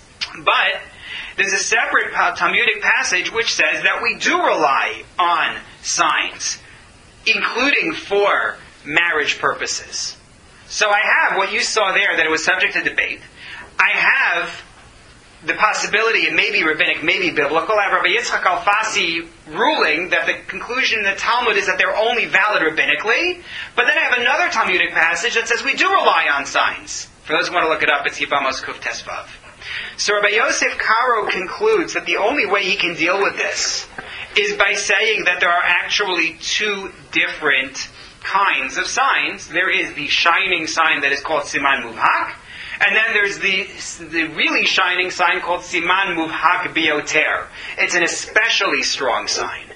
but there's a separate Talmudic passage which says that we do rely on signs, including for marriage purposes. So I have what you saw there, that it was subject to debate. I have the possibility it may be rabbinic, may be biblical. I have Rabbi Yitzchak Alfasi ruling that the conclusion in the Talmud is that they're only valid rabbinically. But then I have another Talmudic passage that says we do rely on signs. For those who want to look it up, it's Yevamos Kuf Tesvav. So Rabbi Yosef Karo concludes that the only way he can deal with this is by saying that there are actually two different kinds of signs. There is the shining sign that is called siman mubhak, and then there's the the really shining sign called siman mubhak bioter. It's an especially strong sign.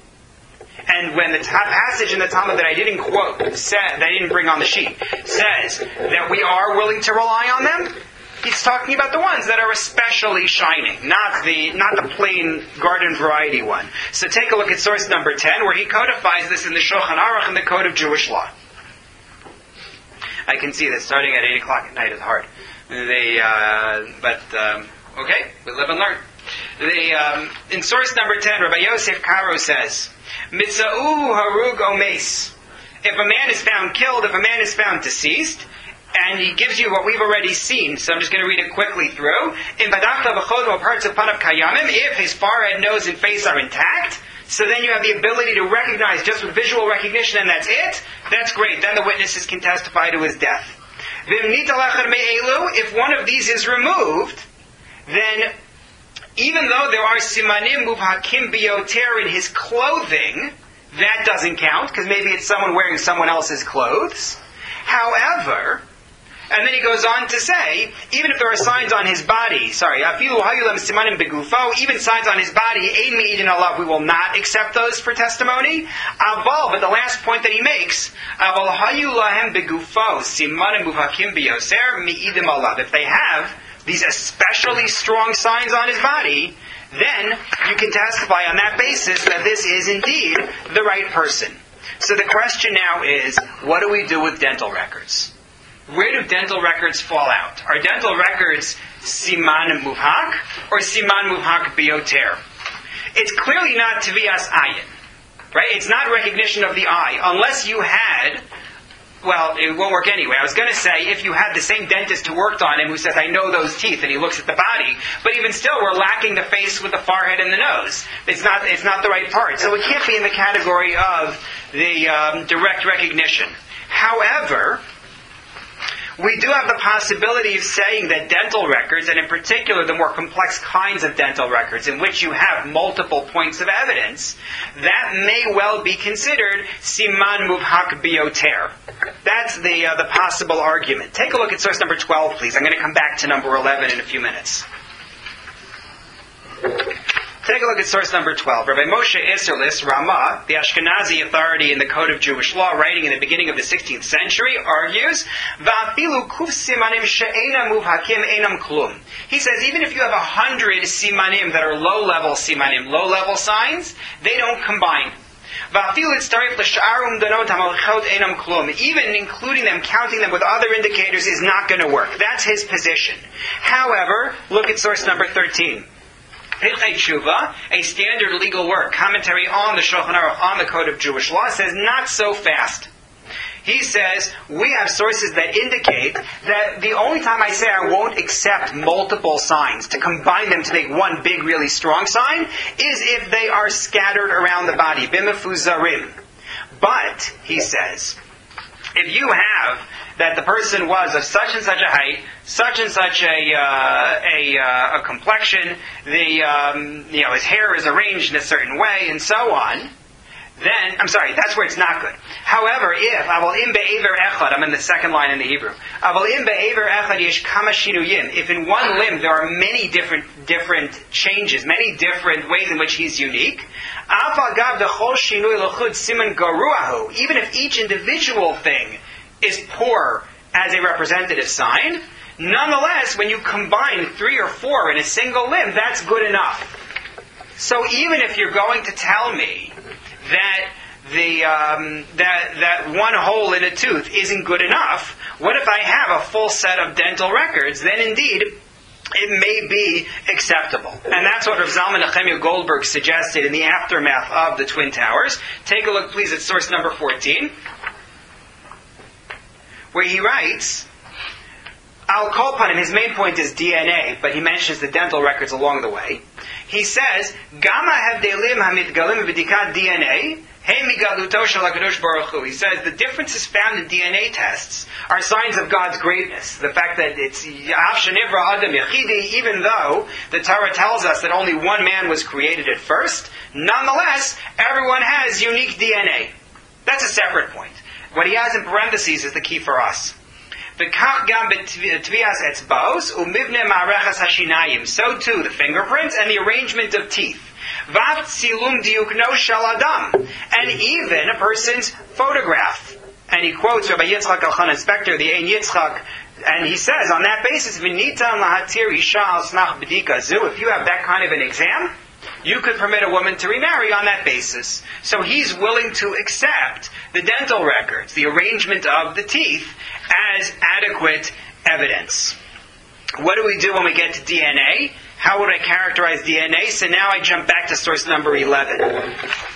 And when the ta- passage in the Talmud that I didn't quote, said, that I didn't bring on the sheet, says that we are willing to rely on them, he's talking about the ones that are especially shining, not the not the plain garden variety one. So take a look at source number ten, where he codifies this in the Shulchan Aruch and the Code of Jewish Law. I can see that starting at eight o'clock at night is hard. They, uh, but um, okay, we live and learn. They, um, in source number ten, Rabbi Yosef Karo says, "Mitzau harug omes." If a man is found killed, if a man is found deceased. And he gives you what we've already seen, so I'm just going to read it quickly through. In Badachta v'chodo parts of panav kayamim, if his forehead, nose, and face are intact, so then you have the ability to recognize just with visual recognition, and that's it. That's great. Then the witnesses can testify to his death. If one of these is removed, then even though there are simanim mubhakim bioter in his clothing, that doesn't count because maybe it's someone wearing someone else's clothes. However, and then he goes on to say, even if there are signs on his body, sorry, even signs on his body, we will not accept those for testimony. Aval, but the last point that he makes, if they have these especially strong signs on his body, then you can testify on that basis that this is indeed the right person. So the question now is, what do we do with dental records? Where do dental records fall out? Are dental records siman mubhak or siman mubhak bioter? It's clearly not tvias ayin, right? It's not recognition of the eye, unless you had, well, it won't work anyway. I was going to say, if you had the same dentist who worked on him who says, I know those teeth, and he looks at the body, but even still, we're lacking the face with the forehead and the nose. It's not, it's not the right part. So it can't be in the category of the um, direct recognition. However, we do have the possibility of saying that dental records, and in particular the more complex kinds of dental records in which you have multiple points of evidence, that may well be considered siman mubhak bioter. That's the uh, the possible argument. Take a look at source number twelve, please. I'm going to come back to number eleven in a few minutes. Take a look at source number twelve. Rabbi Moshe Isserlis, Ramah, the Ashkenazi authority in the Code of Jewish Law, writing in the beginning of the sixteenth century, argues, Va'afilu kuf simanim she'ena muvhakim enam klum. He says, even if you have a hundred simanim that are low-level simanim, low-level signs, they don't combine. Even including them, counting them with other indicators is not going to work. That's his position. However, look at source number thirteen. Pirchei Tshuva, a standard legal work, commentary on the Shulchan Aruch, on the Code of Jewish Law, says not so fast. He says, we have sources that indicate that the only time I say I won't accept multiple signs to combine them to make one big, really strong sign is if they are scattered around the body. Bimefuzarim. But, he says, if you have that the person was of such and such a height, such and such a uh, a, uh, a complexion, the um, you know his hair is arranged in a certain way, and so on, then, I'm sorry, that's where it's not good. However, if, aval im be'ever echad, I'm in the second line in the Hebrew, aval im be'ever echad yesh kama shinuyim, if in one limb there are many different different changes, many different ways in which he's unique, afal gav dechol shinui l'chud siman garuahu, even if each individual thing is poor as a representative sign, nonetheless, when you combine three or four in a single limb, that's good enough. So even if you're going to tell me that the um, that that one hole in a tooth isn't good enough, what if I have a full set of dental records? Then indeed, it may be acceptable. And that's what Rav Zalman Nechemia Goldberg suggested in the aftermath of the Twin Towers. Take a look, please, at source number fourteen, where he writes, I'll call upon him, his main point is D N A, but he mentions the dental records along the way. He says, Gama havdelim hamidgalim v'dikat D N A, hey migaluto shel HaKadosh Baruch Hu. He says the differences found in D N A tests are signs of God's greatness. The fact that it's Av Shenivra Adam Yechidi, even though the Torah tells us that only one man was created at first, nonetheless, everyone has unique D N A. That's a separate point. What he has in parentheses is the key for us. So too, the fingerprints and the arrangement of teeth. And even a person's photograph. And he quotes Rabbi Yitzchak Elchanan Spector, the Ein Yitzchak, and he says, on that basis, if you have that kind of an exam, you could permit a woman to remarry on that basis. So he's willing to accept the dental records, the arrangement of the teeth, as adequate evidence. What do we do when we get to D N A? How would I characterize D N A? So now I jump back to source number eleven.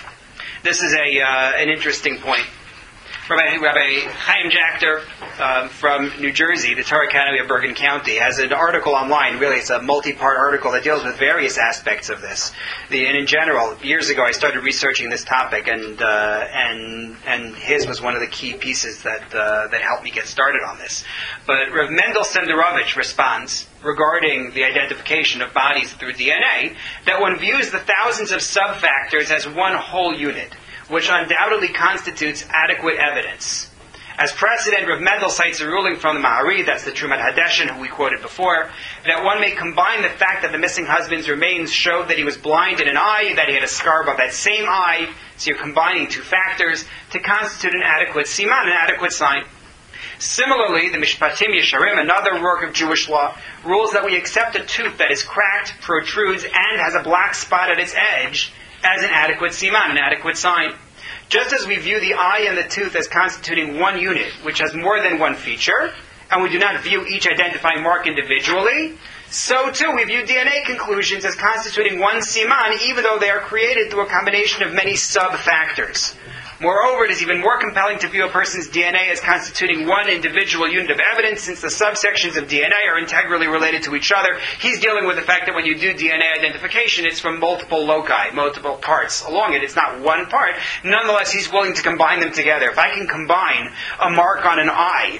This is a uh, an interesting point. Rabbi, Rabbi Chaim Jachter um, from New Jersey, the Torah Academy of Bergen County, has an article online. Really, it's a multi-part article that deals with various aspects of this. The, and in general, years ago, I started researching this topic, and uh, and and his was one of the key pieces that uh, that helped me get started on this. But Rav Mendel Senderovich responds regarding the identification of bodies through D N A that one views the thousands of sub-factors as one whole unit, which undoubtedly constitutes adequate evidence. As precedent, Rav Mendel cites a ruling from the Ma'ari, that's the Trumat Hadeshin, who we quoted before, that one may combine the fact that the missing husband's remains showed that he was blind in an eye, that he had a scar above that same eye, so you're combining two factors, to constitute an adequate siman, an adequate sign. Similarly, the Mishpatim Yesharim, another work of Jewish law, rules that we accept a tooth that is cracked, protrudes, and has a black spot at its edge as an adequate siman, an adequate sign. Just as we view the eye and the tooth as constituting one unit, which has more than one feature, and we do not view each identifying mark individually, so too we view D N A conclusions as constituting one siman, even though they are created through a combination of many sub-factors. Moreover, it is even more compelling to view a person's D N A as constituting one individual unit of evidence, since the subsections of D N A are integrally related to each other. He's dealing with the fact that when you do D N A identification, it's from multiple loci, multiple parts along it. It's not one part. Nonetheless, he's willing to combine them together. If I can combine a mark on an eye,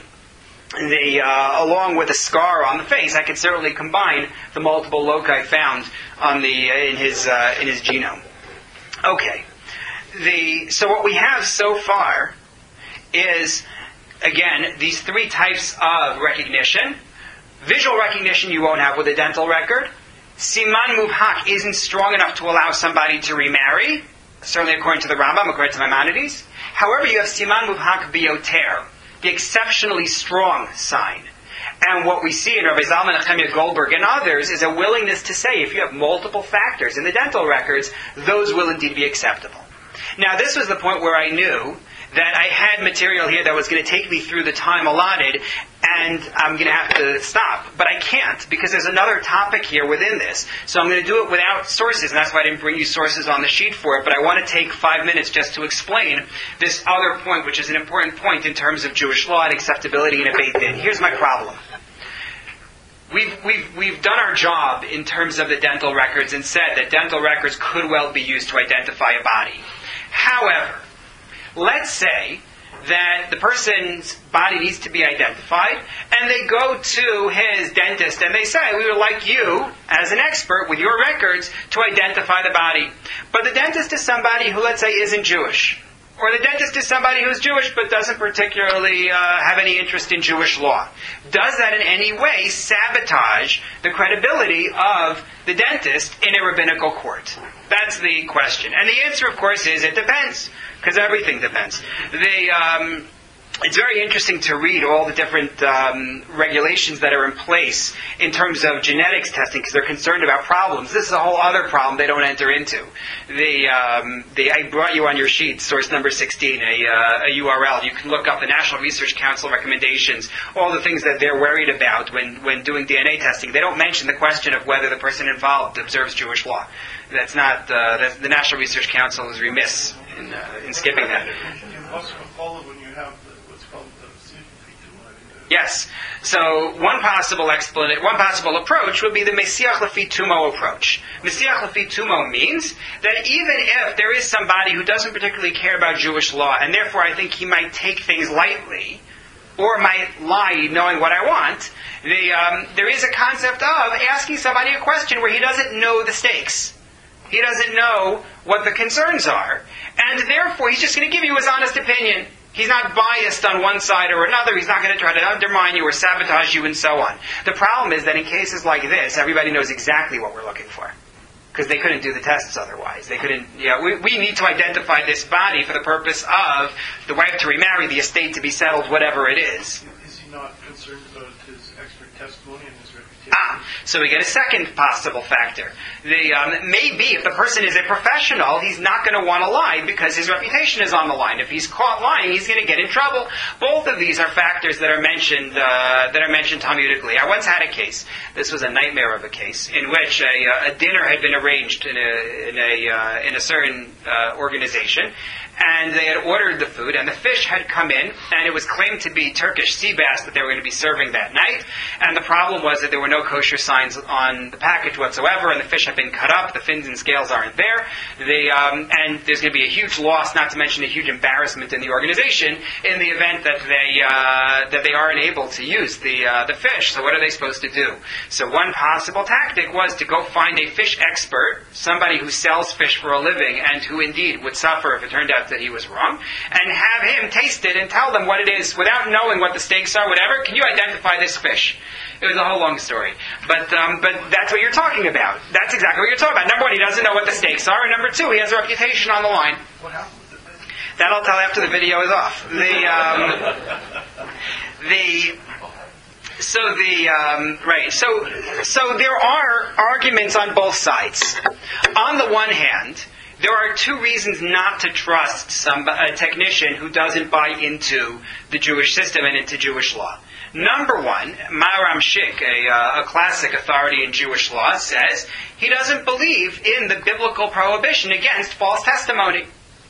the, uh, along with a scar on the face, I can certainly combine the multiple loci found on the uh, in his uh, in his genome. Okay. The, so what we have so far is, again, these three types of recognition. Visual recognition you won't have with a dental record. siman mubhak isn't strong enough to allow somebody to remarry, certainly according to the Rambam, according to Maimonides. However, you have siman mubhak bioter, the exceptionally strong sign. And what we see in Rabbi Zalman Nechemia Goldberg and others is a willingness to say if you have multiple factors in the dental records, those will indeed be acceptable. Now, this was the point where I knew that I had material here that was going to take me through the time allotted, and I'm going to have to stop. But I can't, because there's another topic here within this. So I'm going to do it without sources, and that's why I didn't bring you sources on the sheet for it. But I want to take five minutes just to explain this other point, which is an important point in terms of Jewish law and acceptability in a Beit Din. Here's my problem. We've, we've, we've done our job in terms of the dental records and said that dental records could well be used to identify a body. However, let's say that the person's body needs to be identified, and they go to his dentist and they say, we would like you, as an expert with your records, to identify the body. But the dentist is somebody who, let's say, isn't Jewish. Or the dentist is somebody who's Jewish but doesn't particularly uh, have any interest in Jewish law. Does that in any way sabotage the credibility of the dentist in a rabbinical court? That's the question. And the answer, of course, is it depends. Because everything depends. The, um, it's very interesting to read all the different um, regulations that are in place in terms of genetics testing, because they're concerned about problems. This is a whole other problem they don't enter into. The, um, the I brought you on your sheet, source number sixteen, a, uh, a U R L. You can look up the National Research Council recommendations, all the things that they're worried about when, when doing D N A testing. They don't mention the question of whether the person involved observes Jewish law. That's not, uh, that's, the National Research Council is remiss in, uh, in skipping that. You also follow when you have the, what's called the Yes. So one possible explanation, one possible approach would be the Mesiach Lefi Tumo approach. Mesiach Lefi Tumo means that even if there is somebody who doesn't particularly care about Jewish law, and therefore I think he might take things lightly, or might lie knowing what I want, the, um, there is a concept of asking somebody a question where he doesn't know the stakes. He doesn't know what the concerns are. And therefore, he's just going to give you his honest opinion. He's not biased on one side or another. He's not going to try to undermine you or sabotage you and so on. The problem is that in cases like this, everybody knows exactly what we're looking for. Because they couldn't do the tests otherwise. They couldn't, you know, we, we need to identify this body for the purpose of the wife to remarry, the estate to be settled, whatever it is. Is he not concerned about his expert testimony and his reputation? Ah, so we get a second possible factor. The, um, maybe if the person is a professional, he's not going to want to lie because his reputation is on the line. If he's caught lying, he's going to get in trouble. Both of these are factors that are mentioned uh, that are mentioned Talmudically. I once had a case. This was a nightmare of a case in which a, a dinner had been arranged in a in a uh, in a certain uh, organization. And they had ordered the food, and the fish had come in, and it was claimed to be Turkish sea bass that they were going to be serving that night. And the problem was that there were no kosher signs on the package whatsoever, and the fish had been cut up, the fins and scales aren't there. They, um, and there's going to be a huge loss, not to mention a huge embarrassment in the organization, in the event that they uh, that they aren't able to use the uh, the fish. So what are they supposed to do? So one possible tactic was to go find a fish expert, somebody who sells fish for a living, and who indeed would suffer if it turned out that he was wrong, and have him taste it and tell them what it is without knowing what the stakes are, whatever. Can you identify this fish? It was a whole long story. But um, but that's what you're talking about. That's exactly what you're talking about. Number one, he doesn't know what the stakes are, and number two, he has a reputation on the line. What happened with the fish? That I'll tell after the video is off. The um, the so the um, right so so there are arguments on both sides. On the one hand, there are two reasons not to trust some a technician who doesn't buy into the Jewish system and into Jewish law. Number one, Maharam Shik, a, uh, a classic authority in Jewish law, says he doesn't believe in the biblical prohibition against false testimony.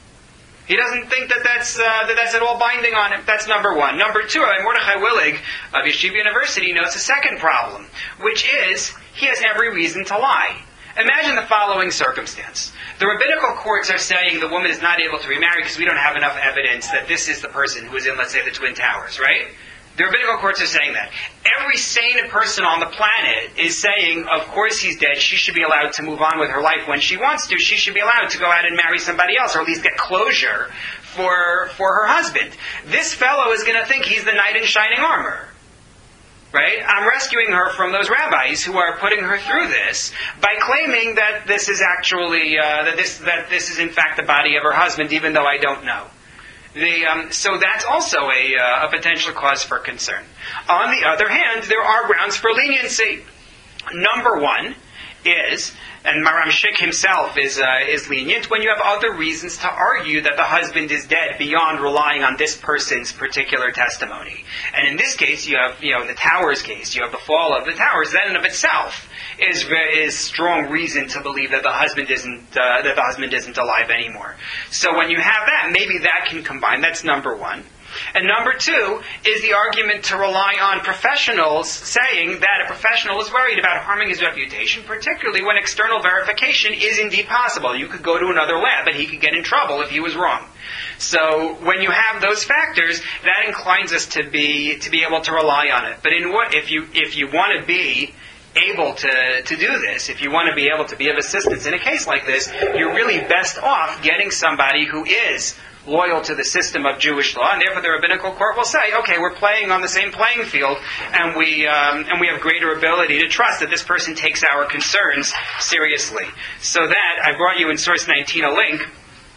He doesn't think that that's, uh, that that's at all binding on him. That's number one. Number two, Mordechai Willig of Yeshiva University notes a second problem, which is he has every reason to lie. Imagine the following circumstance. The rabbinical courts are saying the woman is not able to remarry because we don't have enough evidence that this is the person who is in, let's say, the Twin Towers, right? The rabbinical courts are saying that. Every sane person on the planet is saying, of course he's dead, she should be allowed to move on with her life when she wants to. She should be allowed to go out and marry somebody else, or at least get closure for, for her husband. This fellow is going to think he's the knight in shining armor. right? I'm rescuing her from those rabbis who are putting her through this by claiming that this is actually uh, that this that this is in fact the body of her husband, even though I don't know. The, um, so that's also a, uh, a potential cause for concern. On the other hand, there are grounds for leniency. Number one is, and Maram Shik himself is uh, is lenient, when you have other reasons to argue that the husband is dead beyond relying on this person's particular testimony. And in this case, you have, you know, in the Towers case, you have the fall of the Towers. That in of itself is is strong reason to believe that the husband isn't uh, that the husband isn't alive anymore. So when you have that, maybe that can combine. That's number one. And number two is the argument to rely on professionals saying that a professional is worried about harming his reputation, particularly when external verification is indeed possible. You could go to another lab and he could get in trouble if he was wrong. So when you have those factors, that inclines us to be to be able to rely on it. But in what if you if you want to be able to, to do this, if you want to be able to be of assistance in a case like this, you're really best off getting somebody who is loyal to the system of Jewish law, and therefore the rabbinical court will say, okay, we're playing on the same playing field, and we um, and we have greater ability to trust that this person takes our concerns seriously. So that, I brought you in source nineteen a link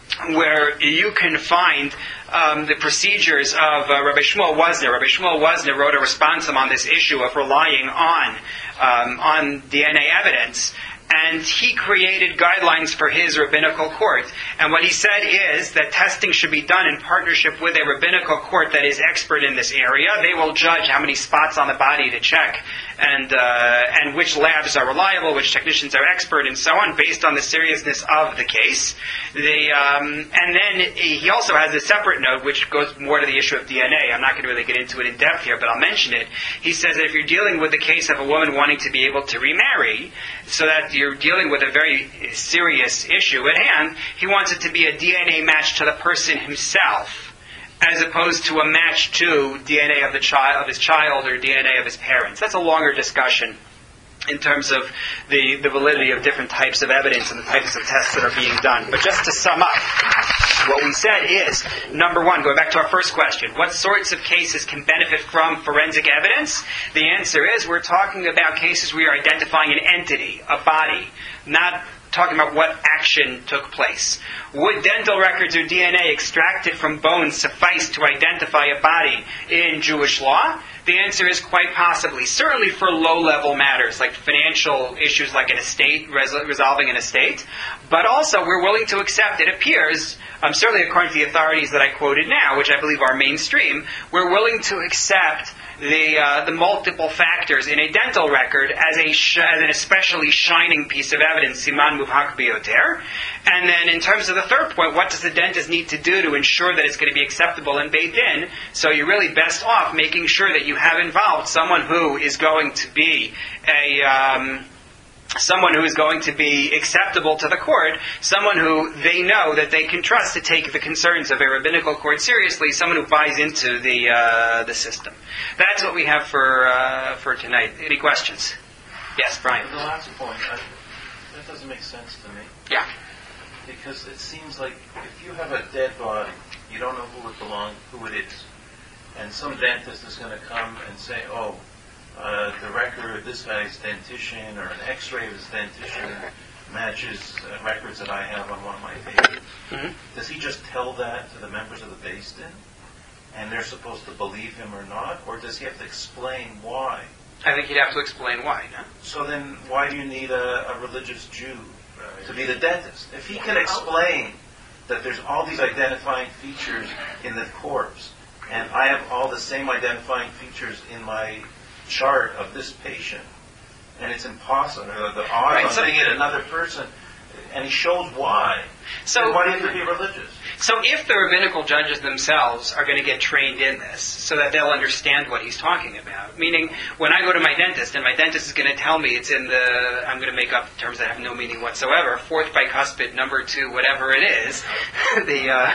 where you can find um, the procedures of uh, Rabbi Shmuel Wozner. Rabbi Shmuel Wozner wrote a responsum on this issue of relying on um, on D N A evidence. And he created guidelines for his rabbinical court. And what he said is that testing should be done in partnership with a rabbinical court that is expert in this area. They will judge how many spots on the body to check, and uh, and which labs are reliable, which technicians are expert, and so on, based on the seriousness of the case. The um, and then he also has a separate note which goes more to the issue of D N A. I'm not going to really get into it in depth here, but I'll mention it. He says that if you're dealing with the case of a woman wanting to be able to remarry, so that you're dealing with a very serious issue at hand, he wants it to be a D N A match to the person himself, as opposed to a match to D N A of the child, of his child, or D N A of his parents. That's a longer discussion in terms of the, the validity of different types of evidence and the types of tests that are being done. But just to sum up, what we said is, number one, going back to our first question, what sorts of cases can benefit from forensic evidence? The answer is, we're talking about cases where you're identifying an entity, a body, not talking about what action took place. Would dental records or D N A extracted from bones suffice to identify a body in Jewish law? The answer is quite possibly. Certainly for low-level matters, like financial issues like an estate, res- resolving an estate. But also we're willing to accept, it appears, um, certainly according to the authorities that I quoted now, which I believe are mainstream, we're willing to accept the uh, the multiple factors in a dental record as a sh- as an especially shining piece of evidence, siman mubhak biyoter. And then in terms of the third point, what does the dentist need to do to ensure that it's going to be acceptable in Beit Din? So you're really best off making sure that you have involved someone who is going to be a um, someone who is going to be acceptable to the court, someone who they know that they can trust to take the concerns of a rabbinical court seriously, someone who buys into the uh, the system. That's what we have for uh, for tonight. Any questions? Yes, Brian. The last point, I, that doesn't make sense to me. Yeah. Because it seems like if you have a dead body, you don't know who it belongs, who it is, and some dentist is going to come and say, oh, Uh, the record of this guy's dentition or an x-ray of his dentition matches uh, records that I have on one of my patients. Mm-hmm. Does he just tell that to the members of the Beis Din and they're supposed to believe him or not? Or does he have to explain why? I think he'd have to explain why, no? So then why do you need a, a religious Jew to be the dentist? If he can explain that there's all these identifying features in the corpse and I have all the same identifying features in my chart of this patient, and it's impossible. The odds right, on so, being it another person, and he shows why. So then why do you have to be religious? So if the rabbinical judges themselves are going to get trained in this, so that they'll understand what he's talking about, meaning when I go to my dentist and my dentist is going to tell me it's in the, I'm going to make up terms that have no meaning whatsoever, fourth bicuspid, number two, whatever it is, the, uh,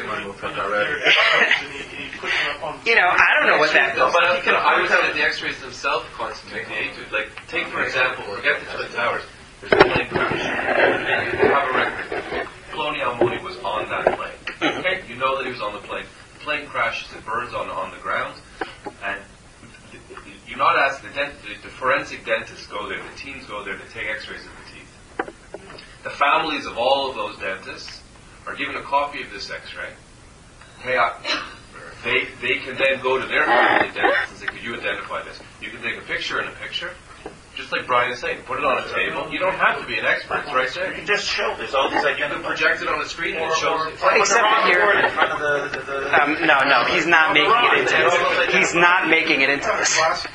you know, I don't know what that no, but I, I would say the x-rays themselves constitute the etude. Like, take for example, forget the Twin Towers. There's a plane crash. You have a record. Ploni Almoni was on that plane. Okay? You know that he was on the plane. The plane crashes, it burns on, on the ground, and you do not ask the, dent, the, the forensic dentists go there, the teams go there to take x-rays of the teeth. The families of all of those dentists are given a copy of this x-ray. Hey, I, they, they can then go to their family dentist and say, could you identify this? You can take a picture in a picture. Just like Brian is saying, put it on a table. You don't have to be an expert. It's right there. You can just show. There's all these You can identifiers. project it on a screen and it shows it. Except that you're, in front of the, the, the um, no, no, he's not making it into this. He's not making it into this.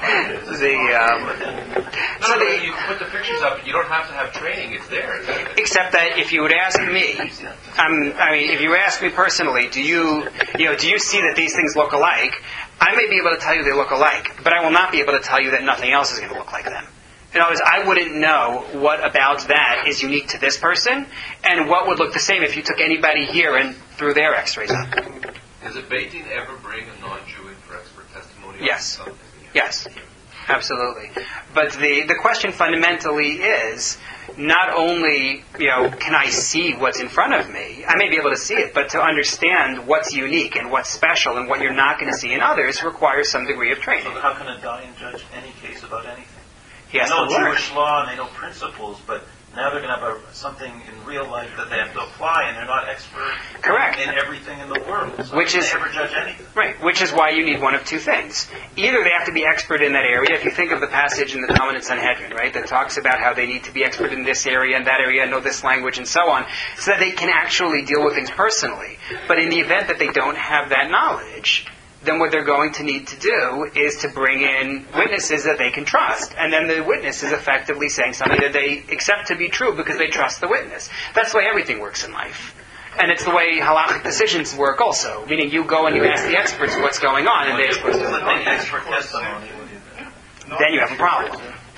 The, um, No, so no, the, you can put the pictures up. You don't have to have training. It's there. It's there. except that if you would ask me, um, I mean, if you would ask me personally, do you, you know, do you see that these things look alike? I may be able to tell you they look alike, but I will not be able to tell you that nothing else is going to look like them. In other words, I wouldn't know what about that is unique to this person, and what would look the same if you took anybody here and threw their x-rays up. Does a Beit Din ever bring a non-Jew in for expert testimony? on Yes. something? Yes, absolutely. But the, the question fundamentally is, not only, you know, can I see what's in front of me, I may be able to see it, but to understand what's unique and what's special and what you're not going to see in others requires some degree of training. So how can a dying judge any case about anything? He has they know to learn. Jewish law and they know principles, but now they're going to have a, something in real life that they have to apply, and they're not expert Correct. in everything in the world. So Which how can is- they ever judge anything? Right, which is why you need one of two things. Either they have to be expert in that area. If you think of the passage in the Talmud and Sanhedrin, right, that talks about how they need to be expert in this area and that area, know this language and so on, so that they can actually deal with things personally. But in the event that they don't have that knowledge, then what they're going to need to do is to bring in witnesses that they can trust. And then the witness is effectively saying something that they accept to be true because they trust the witness. That's the way everything works in life. And it's the way halakhic decisions work also. Meaning you go and you ask the experts what's going on, and they're supposed to But report the that. expert testimony. Then you have a problem.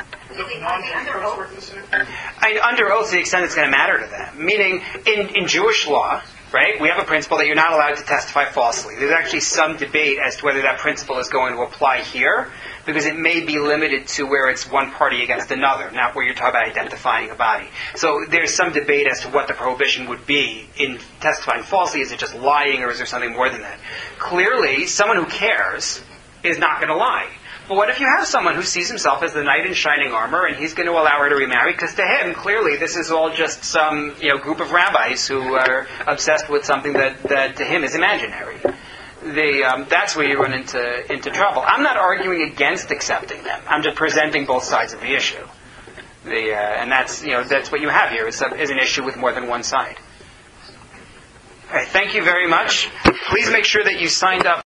I mean, under oath to the extent it's going to matter to them. Meaning, in, in Jewish law, right, we have a principle that you're not allowed to testify falsely. There's actually some debate as to whether that principle is going to apply here, because it may be limited to where it's one party against another, not where you're talking about identifying a body. So there's some debate as to what the prohibition would be in testifying falsely. Is it just lying, or is there something more than that? Clearly, someone who cares is not going to lie. But what if you have someone who sees himself as the knight in shining armor, and he's going to allow her to remarry? Because to him, clearly, this is all just some, you know, group of rabbis who are obsessed with something that, that to him is imaginary. The, um, that's where you run into into trouble. I'm not arguing against accepting them. I'm just presenting both sides of the issue. The, uh, and that's, you know, that's what you have here is, a, is an issue with more than one side. All right, thank you very much. Please make sure that you signed up.